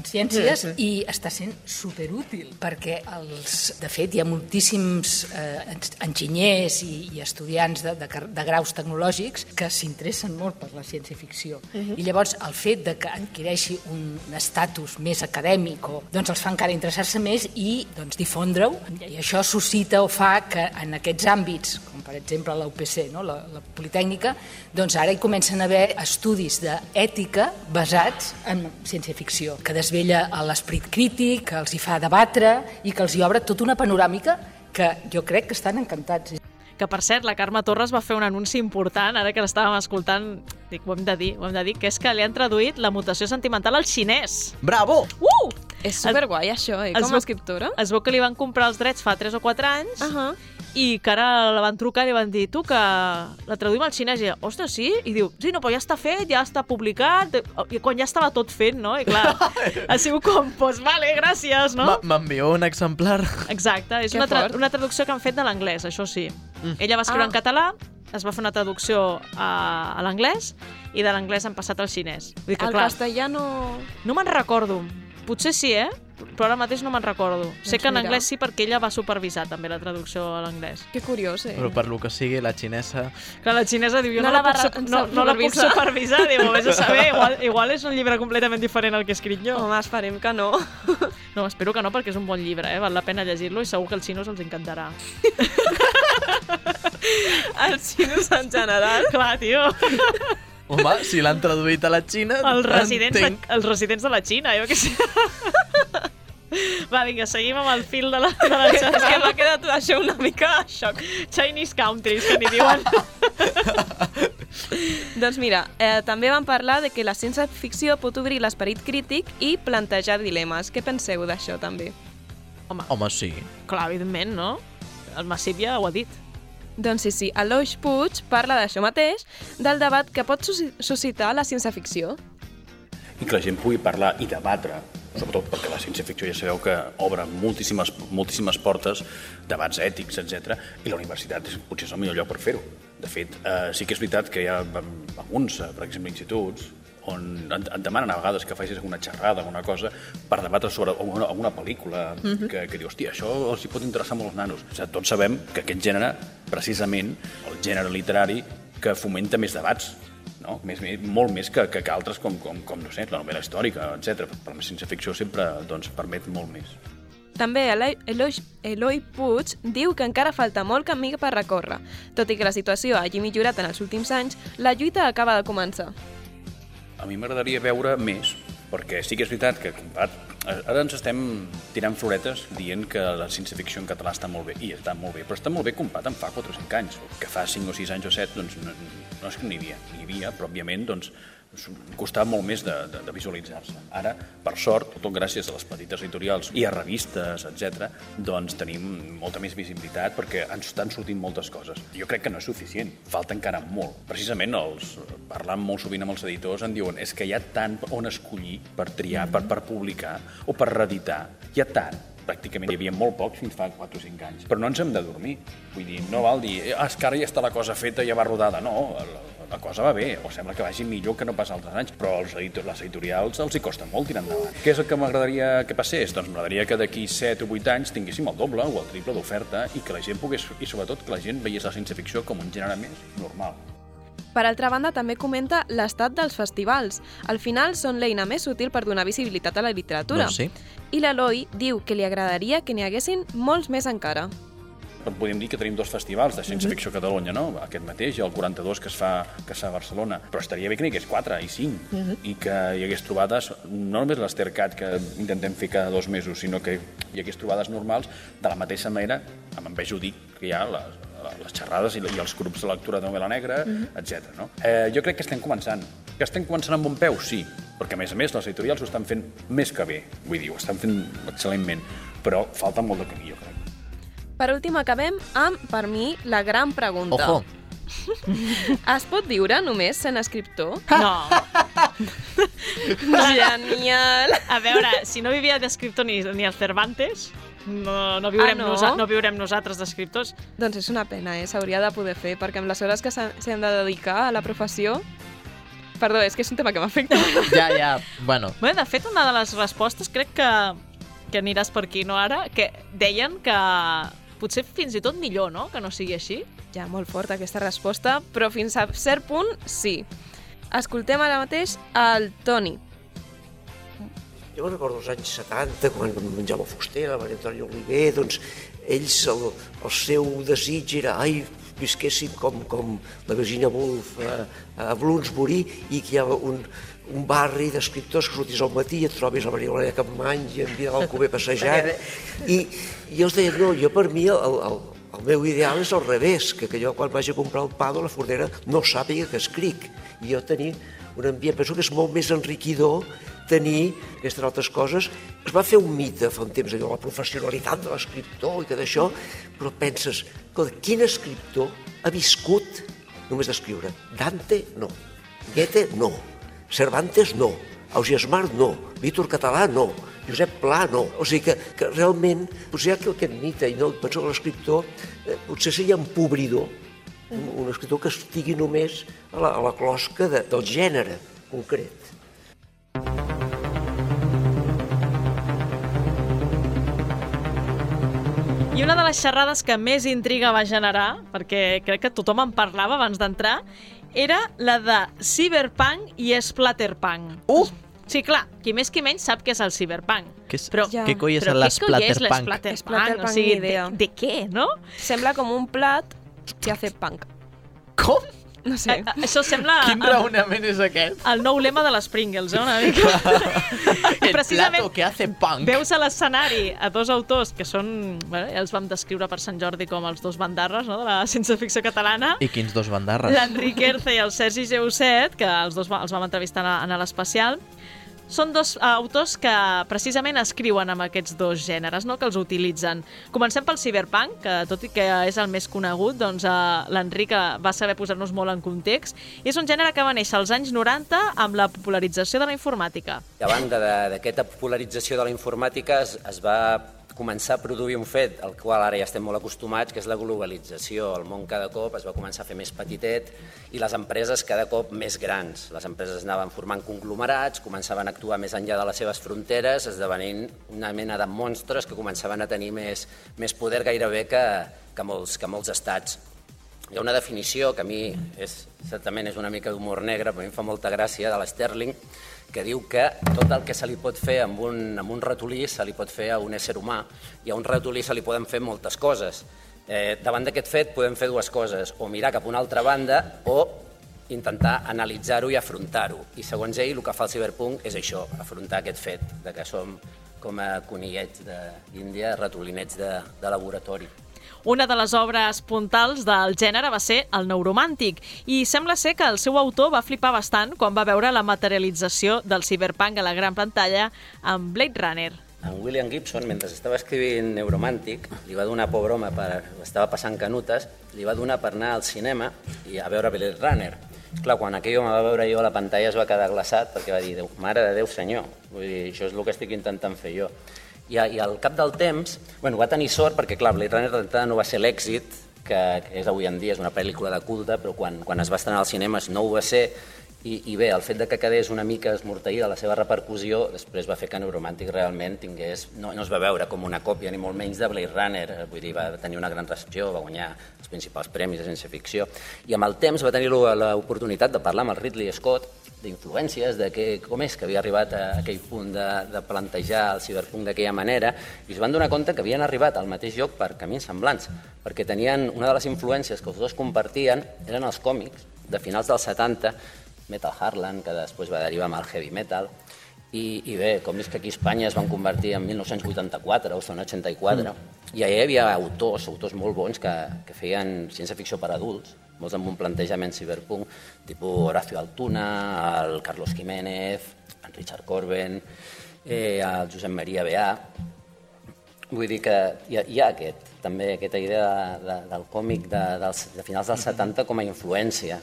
Speaker 14: en ciències i està sent superútil perquè, de fet, hi ha moltíssims enginyers i estudiants de graus tecnològics que s'interessen molt per la ciència-ficció. I llavors el fet de que adquireixi un estatus més acadèmic doncs els fa encara interessar-se més i difondre-ho. I això suscita o fa que en aquests àmbits, com per exemple la UPC, la Politècnica, doncs ara hi comencen a haver estudis d'ètica basats en ciència-ficció, que desvella l'esperit crític, que els hi fa debatre i que els hi obre tota una panoràmica que jo crec que estan encantats.
Speaker 1: Que, per cert, la Carme Torres va fer un anunci important, ara que l'estàvem escoltant, dic, ho hem de dir, que és que li han traduït la mutació sentimental al xinès.
Speaker 4: Bravo!
Speaker 11: És superguai, això, com a escriptora.
Speaker 1: Es veu que li van comprar els drets fa 3 o 4 anys i que ara la van trucar i li van dir tu, que la traduïm al xinès. I ella, ostres, sí? I diu, sí, no, però ja està fet, ja està publicat, i quan ja estava tot fet, no? I clar, ha sigut com, doncs vale, gràcies, no?
Speaker 4: M'envió un exemplar.
Speaker 1: Exacte, és una traducció que han fet de l'anglès, això sí. Ella va escriure en català, es va fer una traducció a l'anglès i de l'anglès han passat al xinès.
Speaker 11: El castellà no...
Speaker 1: No me'n recordo. Potser sí, però ara mateix no me'n recordo. Sé que en anglès sí, perquè ella va supervisar també la traducció a l'anglès.
Speaker 11: Que curiós,
Speaker 4: Però per lo que sigui, la xinesa...
Speaker 1: Clar, la xinesa diu, jo no la puc supervisar, diu, vés a saber, igual és un llibre completament diferent al que he escrit jo.
Speaker 11: Home, esperem que no.
Speaker 1: No, espero que no, perquè és un bon llibre, val la pena llegir-lo i segur que als xinos els encantarà.
Speaker 11: Els xinos en general?
Speaker 1: Clar, tio.
Speaker 4: Home, si l'han traduït a la Xina...
Speaker 1: Els residents de la Xina, jo què sé. Va, vinga, seguim amb el fil de la xarxa.
Speaker 11: És que m'ha quedat això una mica xoc.
Speaker 1: Chinese countries, que n'hi diuen.
Speaker 11: Doncs mira, també vam parlar de que la ciència-ficció pot obrir l'esperit crític i plantejar dilemes. Què penseu d'això, també?
Speaker 4: Home, sí.
Speaker 1: Clar, evidentment, no? El Massip ja ho ha dit.
Speaker 11: Doncs sí, Eloi Puig parla d'això mateix, del debat que pot suscitar la ciència-ficció.
Speaker 15: I que la gent pugui parlar i debatre, sobretot perquè la ciència-ficció ja sabeu que obre moltíssimes portes, debats ètics, etc. I la universitat potser és el millor lloc per fer-ho. De fet, sí que és veritat que hi ha alguns, per exemple, instituts, on et demanen a vegades que facis alguna xerrada, alguna cosa, per debatre sobre alguna pel·lícula que diu, hòstia, això els hi pot interessar molt als nanos. O sigui, tots sabem que aquest gènere, precisament, el gènere literari, que fomenta més debats, no? Molt més que altres com no sé, la novel·la històrica, etc. Però la ciència-ficció sempre permet molt més.
Speaker 11: També Eloi Puig diu que encara falta molt camí per recórrer. Tot i que la situació hagi millorat en els últims anys, la lluita acaba de començar.
Speaker 15: A mi m'agradaria veure més, perquè sí que és veritat que ara ens estem tirant floretes dient que la ciència-ficció en català està molt bé, i està molt bé, però està molt bé comparat amb fa 4 o 5 anys. Que fa 5 o 6 anys o 7, doncs no és que n'hi havia, però òbviament doncs, costava molt més de visualitzar-se. Ara, per sort, tot gràcies a les petites editorials i a revistes, etc., doncs tenim molta més visibilitat perquè ens estan sortint moltes coses. Jo crec que no és suficient, falta encara molt. Precisament, parlant molt sovint amb els editors, em diuen és que hi ha tant on escollir per triar, per publicar o per reeditar. Hi ha tant. Pràcticament hi havia molt pocs fins fa 4 o 5 anys. Però no ens hem de dormir. Vull dir, no val dir, és que ara ja està la cosa feta, ja va rodada. No, la cosa va bé, o sembla que vagi millor que no pas altres anys, però les editorials els hi costa molt tirar endavant. Què és el que m'agradaria que passés? Doncs m'agradaria que d'aquí 7 o 8 anys tinguéssim el doble o el triple d'oferta i que la gent pogués, i sobretot que la gent veiés la ciència-ficció com un gènere més normal.
Speaker 11: Per altra banda, també comenta l'estat dels festivals. Al final, són l'eina més útil per donar visibilitat a la literatura.
Speaker 4: Doncs sí.
Speaker 11: I l'Eloi diu que li agradaria que n'hi haguessin molts més encara.
Speaker 15: Podríem dir que tenim 2 festivals de ciència-ficció a Catalunya, no? Aquest mateix i el 42 que es fa a Barcelona. Però estaria bé que n'hi hagués 4 i 5 i que hi hagués trobades, no només l'Stercat que intentem fer cada 2 mesos, sinó que hi hagués trobades normals de la mateixa manera, amb enveja ho dic, que hi ha les xerrades i els grups de lectura de novel·la negra, etc. No? Jo crec que estem començant. Que estem començant amb bon peu? Sí, perquè a més les editorials ho estan fent més que bé. Vull dir, ho estan fent excel·lentment, però falta molt de camí, jo crec.
Speaker 11: Per últim, acabem amb, per mi, la gran pregunta.
Speaker 4: Ojo!
Speaker 11: Es pot viure només sent escriptor?
Speaker 1: No.
Speaker 11: Genial!
Speaker 1: A veure, si no vivia d'escriptor ni el Cervantes, no viurem nosaltres d'escriptors.
Speaker 11: Doncs és una pena, s'hauria de poder fer, perquè amb les hores que s'hem de dedicar a la professió... Perdó, és que és un tema que m'afecta.
Speaker 4: Ja, bueno.
Speaker 1: Bé, de fet, una de les respostes, crec que aniràs per aquí, no ara, que deien que potser fins i tot millor, no?, que no sigui així.
Speaker 11: Ja, molt forta aquesta resposta, però fins a cert punt, sí. Escoltem ara mateix el Toni.
Speaker 12: Jo me'n recordo dels anys 70, quan en Jaume Fuster, la Maria Antònia Oliver, doncs ells, el seu desig era visquessin com la Virginia Woolf a Bloomsbury i que hi ha un barri d'escriptors que sortis al matí i et trobis la Maria Eulàlia Capmany i en Vidal Alcover passejant. I els deien, no, jo per mi el meu ideal és al revés, que jo quan vagi a comprar el pa de la fornera no sàpiga que escric. I jo tenir un ambient, penso que és molt més enriquidor tenir aquestes altres coses. Es va fer un mite fa un temps, allò, la professionalitat de l'escriptor i tot això, però penses, quin escriptor ha viscut només d'escriure? Dante, no. Goethe, no. Cervantes, no. Ausiàs Marc, no. Víctor Català, no. Josep Pla, no. O sigui que realment, potser hi ha aquest mite, i no, penso que l'escriptor potser seria empobridor, un escriptor que estigui només a la closca del gènere concret.
Speaker 1: I una de les xerrades que més intriga va generar, perquè crec que tothom en parlava abans d'entrar, era la de Cyberpunk i Splatterpunk. Sí, clar, qui més qui menys sap què és el Cyberpunk.
Speaker 4: Què coi és l'Splatterpunk?
Speaker 1: O sigui, de què, no?
Speaker 11: Sembla com un plat que hace punk.
Speaker 4: Com?
Speaker 11: No sé.
Speaker 1: Això sembla...
Speaker 4: Quin raonament és aquest?
Speaker 1: El nou lema de les Pringles, una mica.
Speaker 4: El plato que hace punk.
Speaker 1: Veus a l'escenari a dos autors que són... ja els vam descriure per Sant Jordi com els dos bandarres, no?, de la ciència-ficció catalana.
Speaker 4: I quins dos bandarres?
Speaker 1: L'Enric Erce i el Sergi Geuset, que els dos els vam entrevistar en l'especial. Són dos autors que precisament escriuen amb aquests dos gèneres, no?, que els utilitzen. Comencem pel Cyberpunk, que tot i que és el més conegut, doncs l'Enric va saber posar-nos molt en context. És un gènere que va néixer als anys 90 amb la popularització de la informàtica.
Speaker 5: A banda d'aquesta popularització de la informàtica es va començar a produir un fet al qual ara ja estem molt acostumats, que és la globalització. El món cada cop es va començar a fer més petitet i les empreses cada cop més grans. Les empreses anaven formant conglomerats, començaven a actuar més enllà de les seves fronteres, esdevenint una mena de monstres que començaven a tenir més poder gairebé que molts estats. Hi ha una definició que a mi certament és una mica d'humor negre, però a mi em fa molta gràcia, de l'Sterling, que diu que tot el que se li pot fer amb un ratolí se li pot fer a un ésser humà, i a un ratolí se li poden fer moltes coses. Davant d'aquest fet podem fer dues coses, o mirar cap a una altra banda o intentar analitzar-ho i afrontar-ho. I segons ell, el que fa el Cyberpunk és això, afrontar aquest fet, de que som com a conillets d'Índia, ratolinets de laboratori.
Speaker 1: Una de les obres puntals del gènere va ser el Neuromàntic, i sembla ser que el seu autor va flipar bastant quan va veure la materialització del Cyberpunk a la gran pantalla amb Blade Runner.
Speaker 5: En William Gibson, mentre estava escrivint Neuromàntic, li va donar por broma, estava passant canutes, li va donar per anar al cinema i a veure Blade Runner. Clar, quan aquell home va veure jo a la pantalla es va quedar glaçat perquè va dir, mare de Déu senyor, vull dir, això és el que estic intentant fer jo. I al cap del temps, va tenir sort perquè, clar, Blade Runner d'entrada no va ser l'èxit que és avui en dia, és una pel·lícula de culte, però quan es va estrenar als cinemes no ho va ser, i bé, el fet de que quedés una mica esmorteïda la seva repercussió després va fer que Neuromàntic realment no es va veure com una còpia, ni molt menys de Blade Runner, vull dir, va tenir una gran recepció, va guanyar els principals premis de ciència-ficció, i amb el temps va tenir l'oportunitat de parlar amb el Ridley Scott d'influències, de com és que havia arribat a aquell punt de plantejar el Cyberpunk d'aquella manera, i es van donar compte que havien arribat al mateix lloc per camins semblants, perquè tenien una de les influències que els dos compartien eren els còmics de finals dels 70, Metal Heartland, que després va derivar amb el heavy metal, i bé, còmics que aquí a Espanya es van convertir en 1984 o 84, i allà hi havia autors molt bons que feien ciència-ficció per adults, molts amb un plantejament cyberpunk, tipus Horacio Altuna, el Carlos Jiménez, en Richard Corben, el Josep Maria Beà. Vull dir que hi ha també aquesta idea del còmic de finals dels 70 com a influència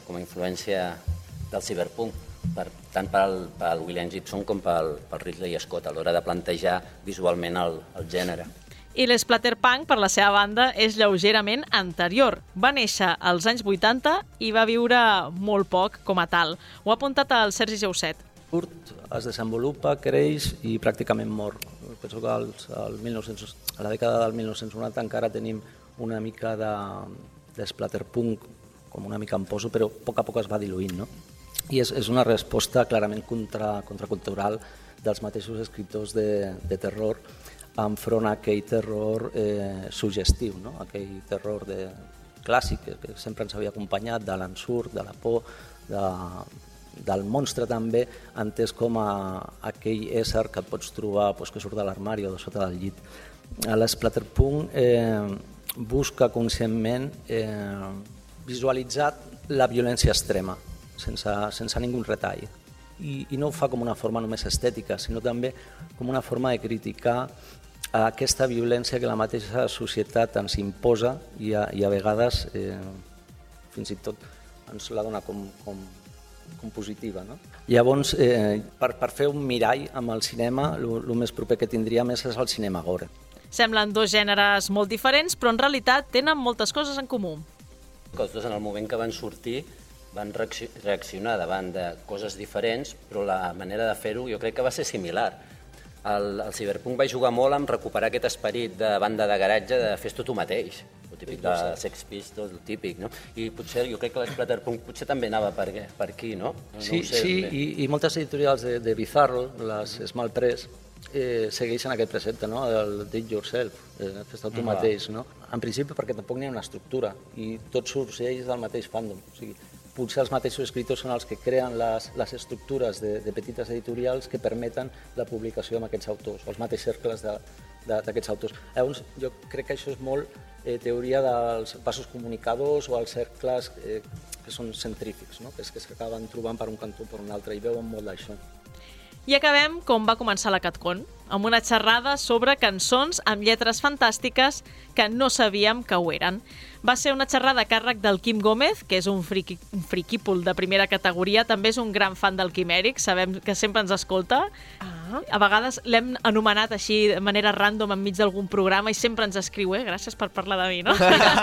Speaker 5: del cyberpunk, tant pel William Gibson com pel Ridley Scott a l'hora de plantejar visualment el gènere.
Speaker 1: I l'Splatterpunk, per la seva banda, és lleugerament anterior. Va néixer als anys 80 i va viure molt poc com a tal. Ho ha apuntat el Sergi Jauset.
Speaker 16: Es desenvolupa, creix i pràcticament mor. Penso que a la dècada del 1990 encara tenim una mica de splatterpunk, com una mica en poso, però a poc es va diluint, no? I és una resposta clarament contracultural dels mateixos escriptors de terror enfront a aquell terror suggestiu, no? Aquell terror clàssic que sempre ens havia acompanyat, de l'ensurt, de la por, del monstre també, entès com aquell ésser que et pots trobar que surt de l'armari o de sota del llit. L'Splatterpunk busca conscientment visualitzar la violència extrema, sense ningú retall. I no ho fa com una forma només estètica, sinó també com una forma de criticar aquesta violència que la mateixa societat ens imposa i a vegades fins i tot ens la dona com positiva. No? Llavors, per fer un mirall amb el cinema, el més proper que tindríem és el cinema gore.
Speaker 1: Semblen dos gèneres molt diferents, però en realitat tenen moltes coses en comú.
Speaker 17: Els dos, en el moment que van sortir, van reaccionar davant de coses diferents, però la manera de fer-ho jo crec que va ser similar. El Cyberpunk va jugar molt amb recuperar aquest esperit de banda de garatge de fes tot tu mateix, el típic de Sex Pistols, el típic, no? I potser jo crec que l'Splatterpunk potser també anava per aquí, no?
Speaker 16: Sí, i moltes editorials de Bizarro, les Small Press, segueixen aquest precepte, no? El do it yourself, fes-te tu mateix, no? En principi perquè tampoc n'hi ha una estructura i tot sorgeix del mateix fandom, o sigui, potser els mateixos escriptors són els que creen les estructures de petites editorials que permeten la publicació amb aquests autors, els mateixos cercles d'aquests autors. Llavors, jo crec que això és molt teoria dels vasos comunicadors o els cercles que són centrífics, no? Que s'acaben trobant per un cantó o per un altre i veuen molt d'això.
Speaker 1: I acabem com va començar la CatCon, amb una xerrada sobre cançons amb lletres fantàstiques que no sabíem que ho eren. Va ser una xerrada a càrrec del Quim Gómez, que és un friquípol de primera categoria, també és un gran fan del Quimèric, sabem que sempre ens escolta. A vegades l'hem anomenat així de manera random enmig d'algun programa i sempre ens escriu, gràcies per parlar de mi, no?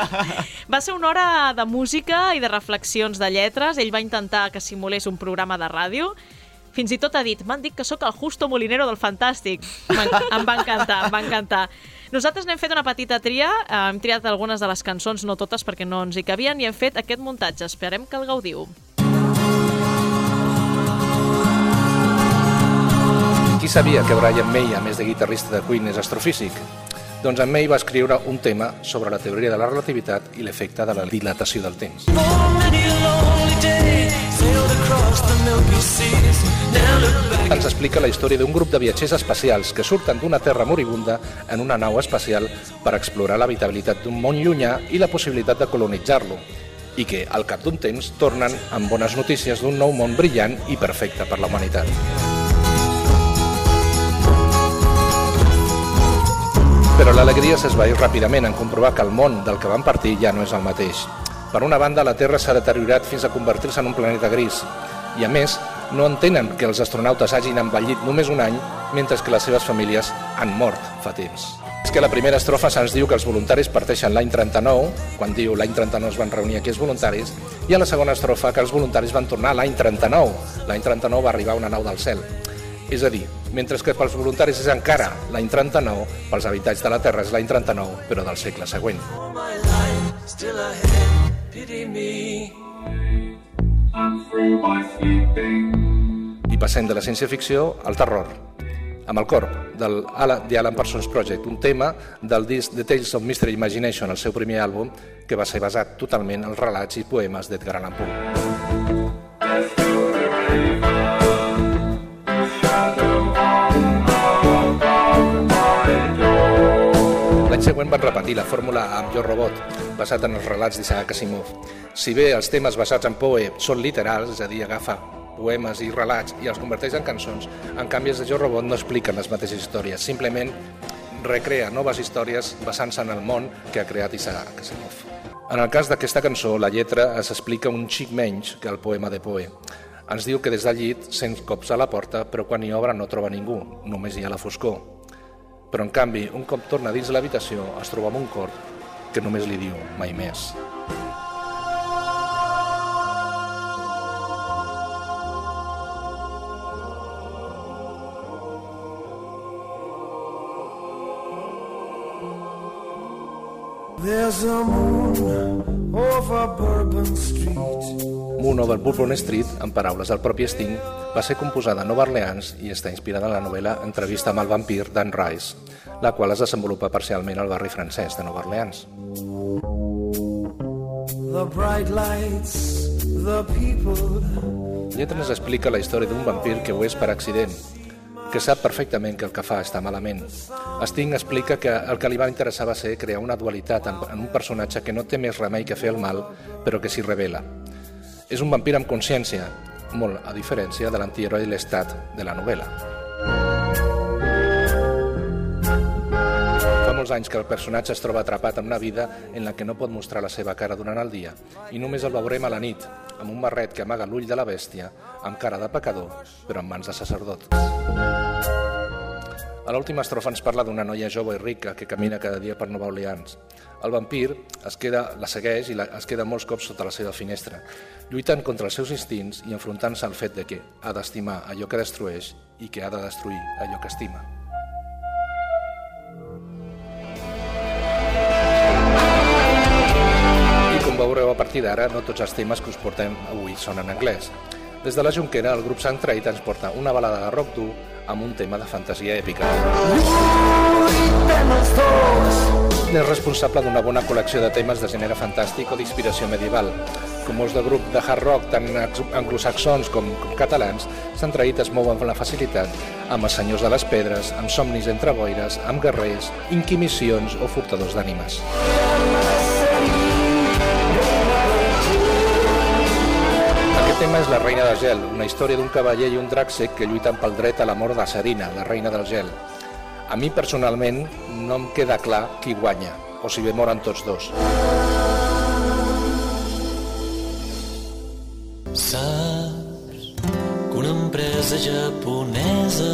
Speaker 1: Va ser una hora de música i de reflexions de lletres, ell va intentar que simulés un programa de ràdio. Fins i tot ha dit, m'han dit que sóc el Justo Molinero del Fantàstic. Em va encantar, em va encantar. Nosaltres n'hem fet una petita tria, hem triat algunes de les cançons, no totes perquè no ens hi cabien, i hem fet aquest muntatge. Esperem que el gaudiu.
Speaker 18: Qui sabia que Brian May, a més de guitarrista de Queen, és astrofísic? Doncs en May va escriure un tema sobre la teoria de la relativitat i l'efecte de la dilatació del temps. Ens explica la història d'un grup de viatgers espacials que surten d'una terra moribunda en una nau espacial per explorar l'habitabilitat d'un món llunyà i la possibilitat de colonitzar-lo, i que, al cap d'un temps, tornen amb bones notícies d'un nou món brillant i perfecte per la humanitat. Però l'alegria s'esvaeix ràpidament en comprovar que el món del que van partir ja no és el mateix. Per una banda, la Terra s'ha deteriorat fins a convertir-se en un planeta gris, i a més, no entenen que els astronautes hagin envellit només un any, mentre que les seves famílies han mort fa temps. És que a la primera estrofa se'ns diu que els voluntaris parteixen l'any 39, quan diu l'any 39 es van reunir aquí els voluntaris, i a la segona estrofa que els voluntaris van tornar l'any 39. L'any 39 va arribar una nau del cel. És a dir, mentre que pels voluntaris és encara l'any 39, pels habitants de la Terra és l'any 39, però del segle següent. I passem de la ciència-ficció al terror, amb el Corp, de Alan Parsons Project, un tema del disc The Tales of Mystery Imagination, el seu primer àlbum, que va ser basat totalment en relats i poemes d'Edgar Allan Poe. L'any següent van repetir la fórmula amb Jo Robot, basat en els relats d'Isaac Asimov. Si bé els temes basats en Poe són literals, és a dir, agafa poemes i relats i els converteix en cançons, en canvi els de Jo Robot no expliquen les mateixes històries, simplement recrea noves històries basant-se en el món que ha creat Isaac Asimov. En el cas d'aquesta cançó, la lletra s'explica un xic menys que el poema de Poe. Ens diu que des del llit sent cops a la porta, però quan hi obre no troba ningú, només hi ha la foscor. Però, en canvi, un cop torna dins l'habitació, es troba amb un cor que només li diu mai més.
Speaker 19: There's a moon over Bourbon Street.
Speaker 18: Moon over Bourbon Street, en paraules del propi Sting, va ser composada a Nova Orleans i està inspirada en la novel·la Entrevista amb el vampir d'Anne Rice, la qual es desenvolupa parcialment al barri francès de Nova Orleans.
Speaker 19: The bright lights, the people.
Speaker 18: Lletra ens explica la història d'un vampir que ho és per accident, que sap perfectament que el que fa està malament. Sting explica que el que li va interessar va ser crear una dualitat en un personatge que no té més remei que fer el mal, però que s'hi revela. És un vampir amb consciència, molt a diferència de l'antiheroi Lestat de la novel·la. Fa molts anys que el personatge es troba atrapat en una vida en la que no pot mostrar la seva cara durant el dia i només el veurem a la nit, amb un barret que amaga l'ull de la bèstia, amb cara de pecador, però en mans de sacerdot. A l'última estrofa ens parla d'una noia jove i rica que camina cada dia per Nova Orleans. El vampir la segueix i es queda molts cops sota la seva finestra, lluitant contra els seus instints i enfrontant-se al fet de que ha d'estimar allò que destrueix i que ha de destruir allò que estima. I com veureu a partir d'ara, no tots els temes que us portem avui són en anglès. Des de la Jonquera, el grup Centrate ens porta una balada de rock dur amb un tema de fantasia èpica. És responsable d'una bona col·lecció de temes de gènere fantàstic o d'inspiració medieval. Com molts de grup de hard rock tant anglosaxons com catalans, Centrate es mou amb la facilitat amb els senyors de les pedres, amb somnis entre boires, amb guerrers, inquimissions o furtadors d'ànimes. Aquest tema és La reina del gel, una història d'un cavaller i un drac cec que lluiten pel dret a la mort de Serena, la reina del gel. A mi, personalment, no em queda clar qui guanya, o si bé moren tots dos.
Speaker 20: Saps que una empresa japonesa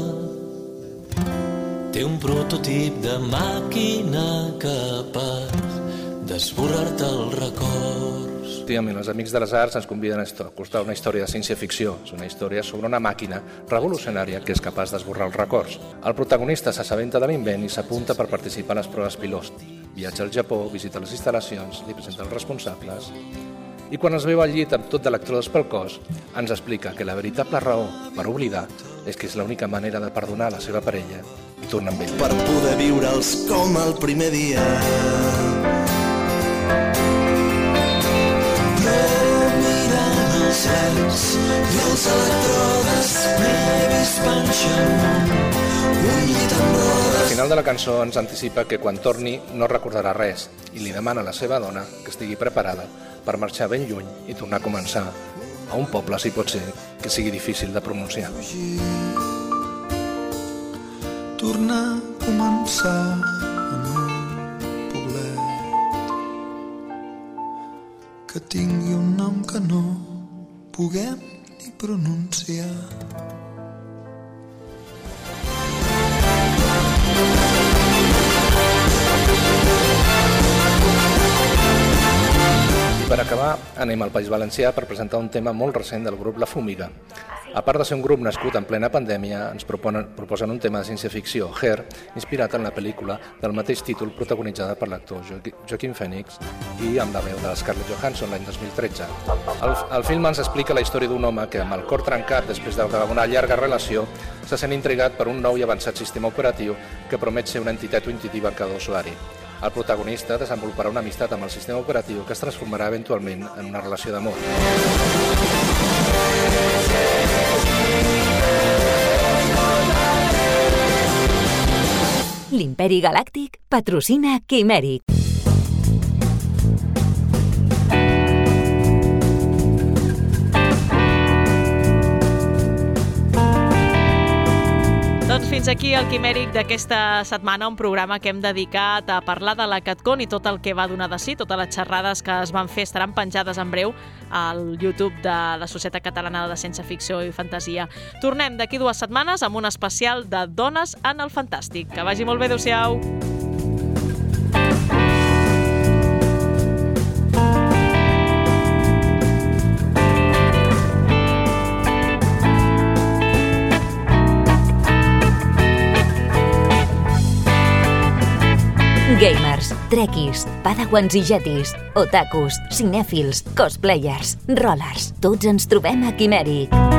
Speaker 20: té un prototip de màquina capaç d'esborrar-te els records.
Speaker 18: Efectivament, els Amics de les Arts ens conviden a acostar una història de ciència-ficció. És una història sobre una màquina revolucionària que és capaç d'esborrar els records. El protagonista s'assabenta de l'invent i s'apunta per participar en les proves pilot. Viatja al Japó, visita les instal·lacions, li presenta els responsables. I quan es veu al llit amb tot d'electrodes pel cos, ens explica que la veritable raó per oblidar és que és l'única manera de perdonar la seva parella i tornar amb ell.
Speaker 20: Per poder viure'ls com el primer dia. I els electrodes previs pengen un llit amb rodes.
Speaker 18: Al final de la cançó ens anticipa que quan torni no recordarà res i li demana a la seva dona que estigui preparada per marxar ben lluny i tornar a començar a un poble, si pot ser, que sigui difícil de pronunciar.
Speaker 19: Tornar a començar en un poblet que tingui un nom que no puguem ni pronunciar.
Speaker 18: I per acabar, anem al País Valencià per presentar un tema molt recent del grup La Fumiga. A part de ser un grup nascut en plena pandèmia, ens proposen un tema de ciència-ficció, Her, inspirat en la pel·lícula del mateix títol protagonitzada per l'actor Joaquin Phoenix i amb la veu de Scarlett Johansson l'any 2013. El film ens explica la història d'un home que, amb el cor trencat després d'una llarga relació, se sent intrigat per un nou i avançat sistema operatiu que promet ser una entitat intuitiva en cada usuari. El protagonista desenvoluparà una amistat amb el sistema operatiu que es transformarà eventualment en una relació d'amor.
Speaker 2: L'Imperi Galàctic patrocina Quimèric.
Speaker 1: Doncs fins aquí el Quimèric d'aquesta setmana, un programa que hem dedicat a parlar de la CatCon i tot el que va donar de si, totes les xerrades que es van fer estaran penjades en breu al YouTube de la Societat Catalana de Ciència-Ficció i Fantasia. Tornem d'aquí 2 setmanes amb un especial de Dones en el Fantàstic. Que vagi molt bé, adéu-siau!
Speaker 2: Gamers, trekkies, padawans i jetis, otakus, cinèfils, cosplayers, rollers. Tots ens trobem a Quimèric.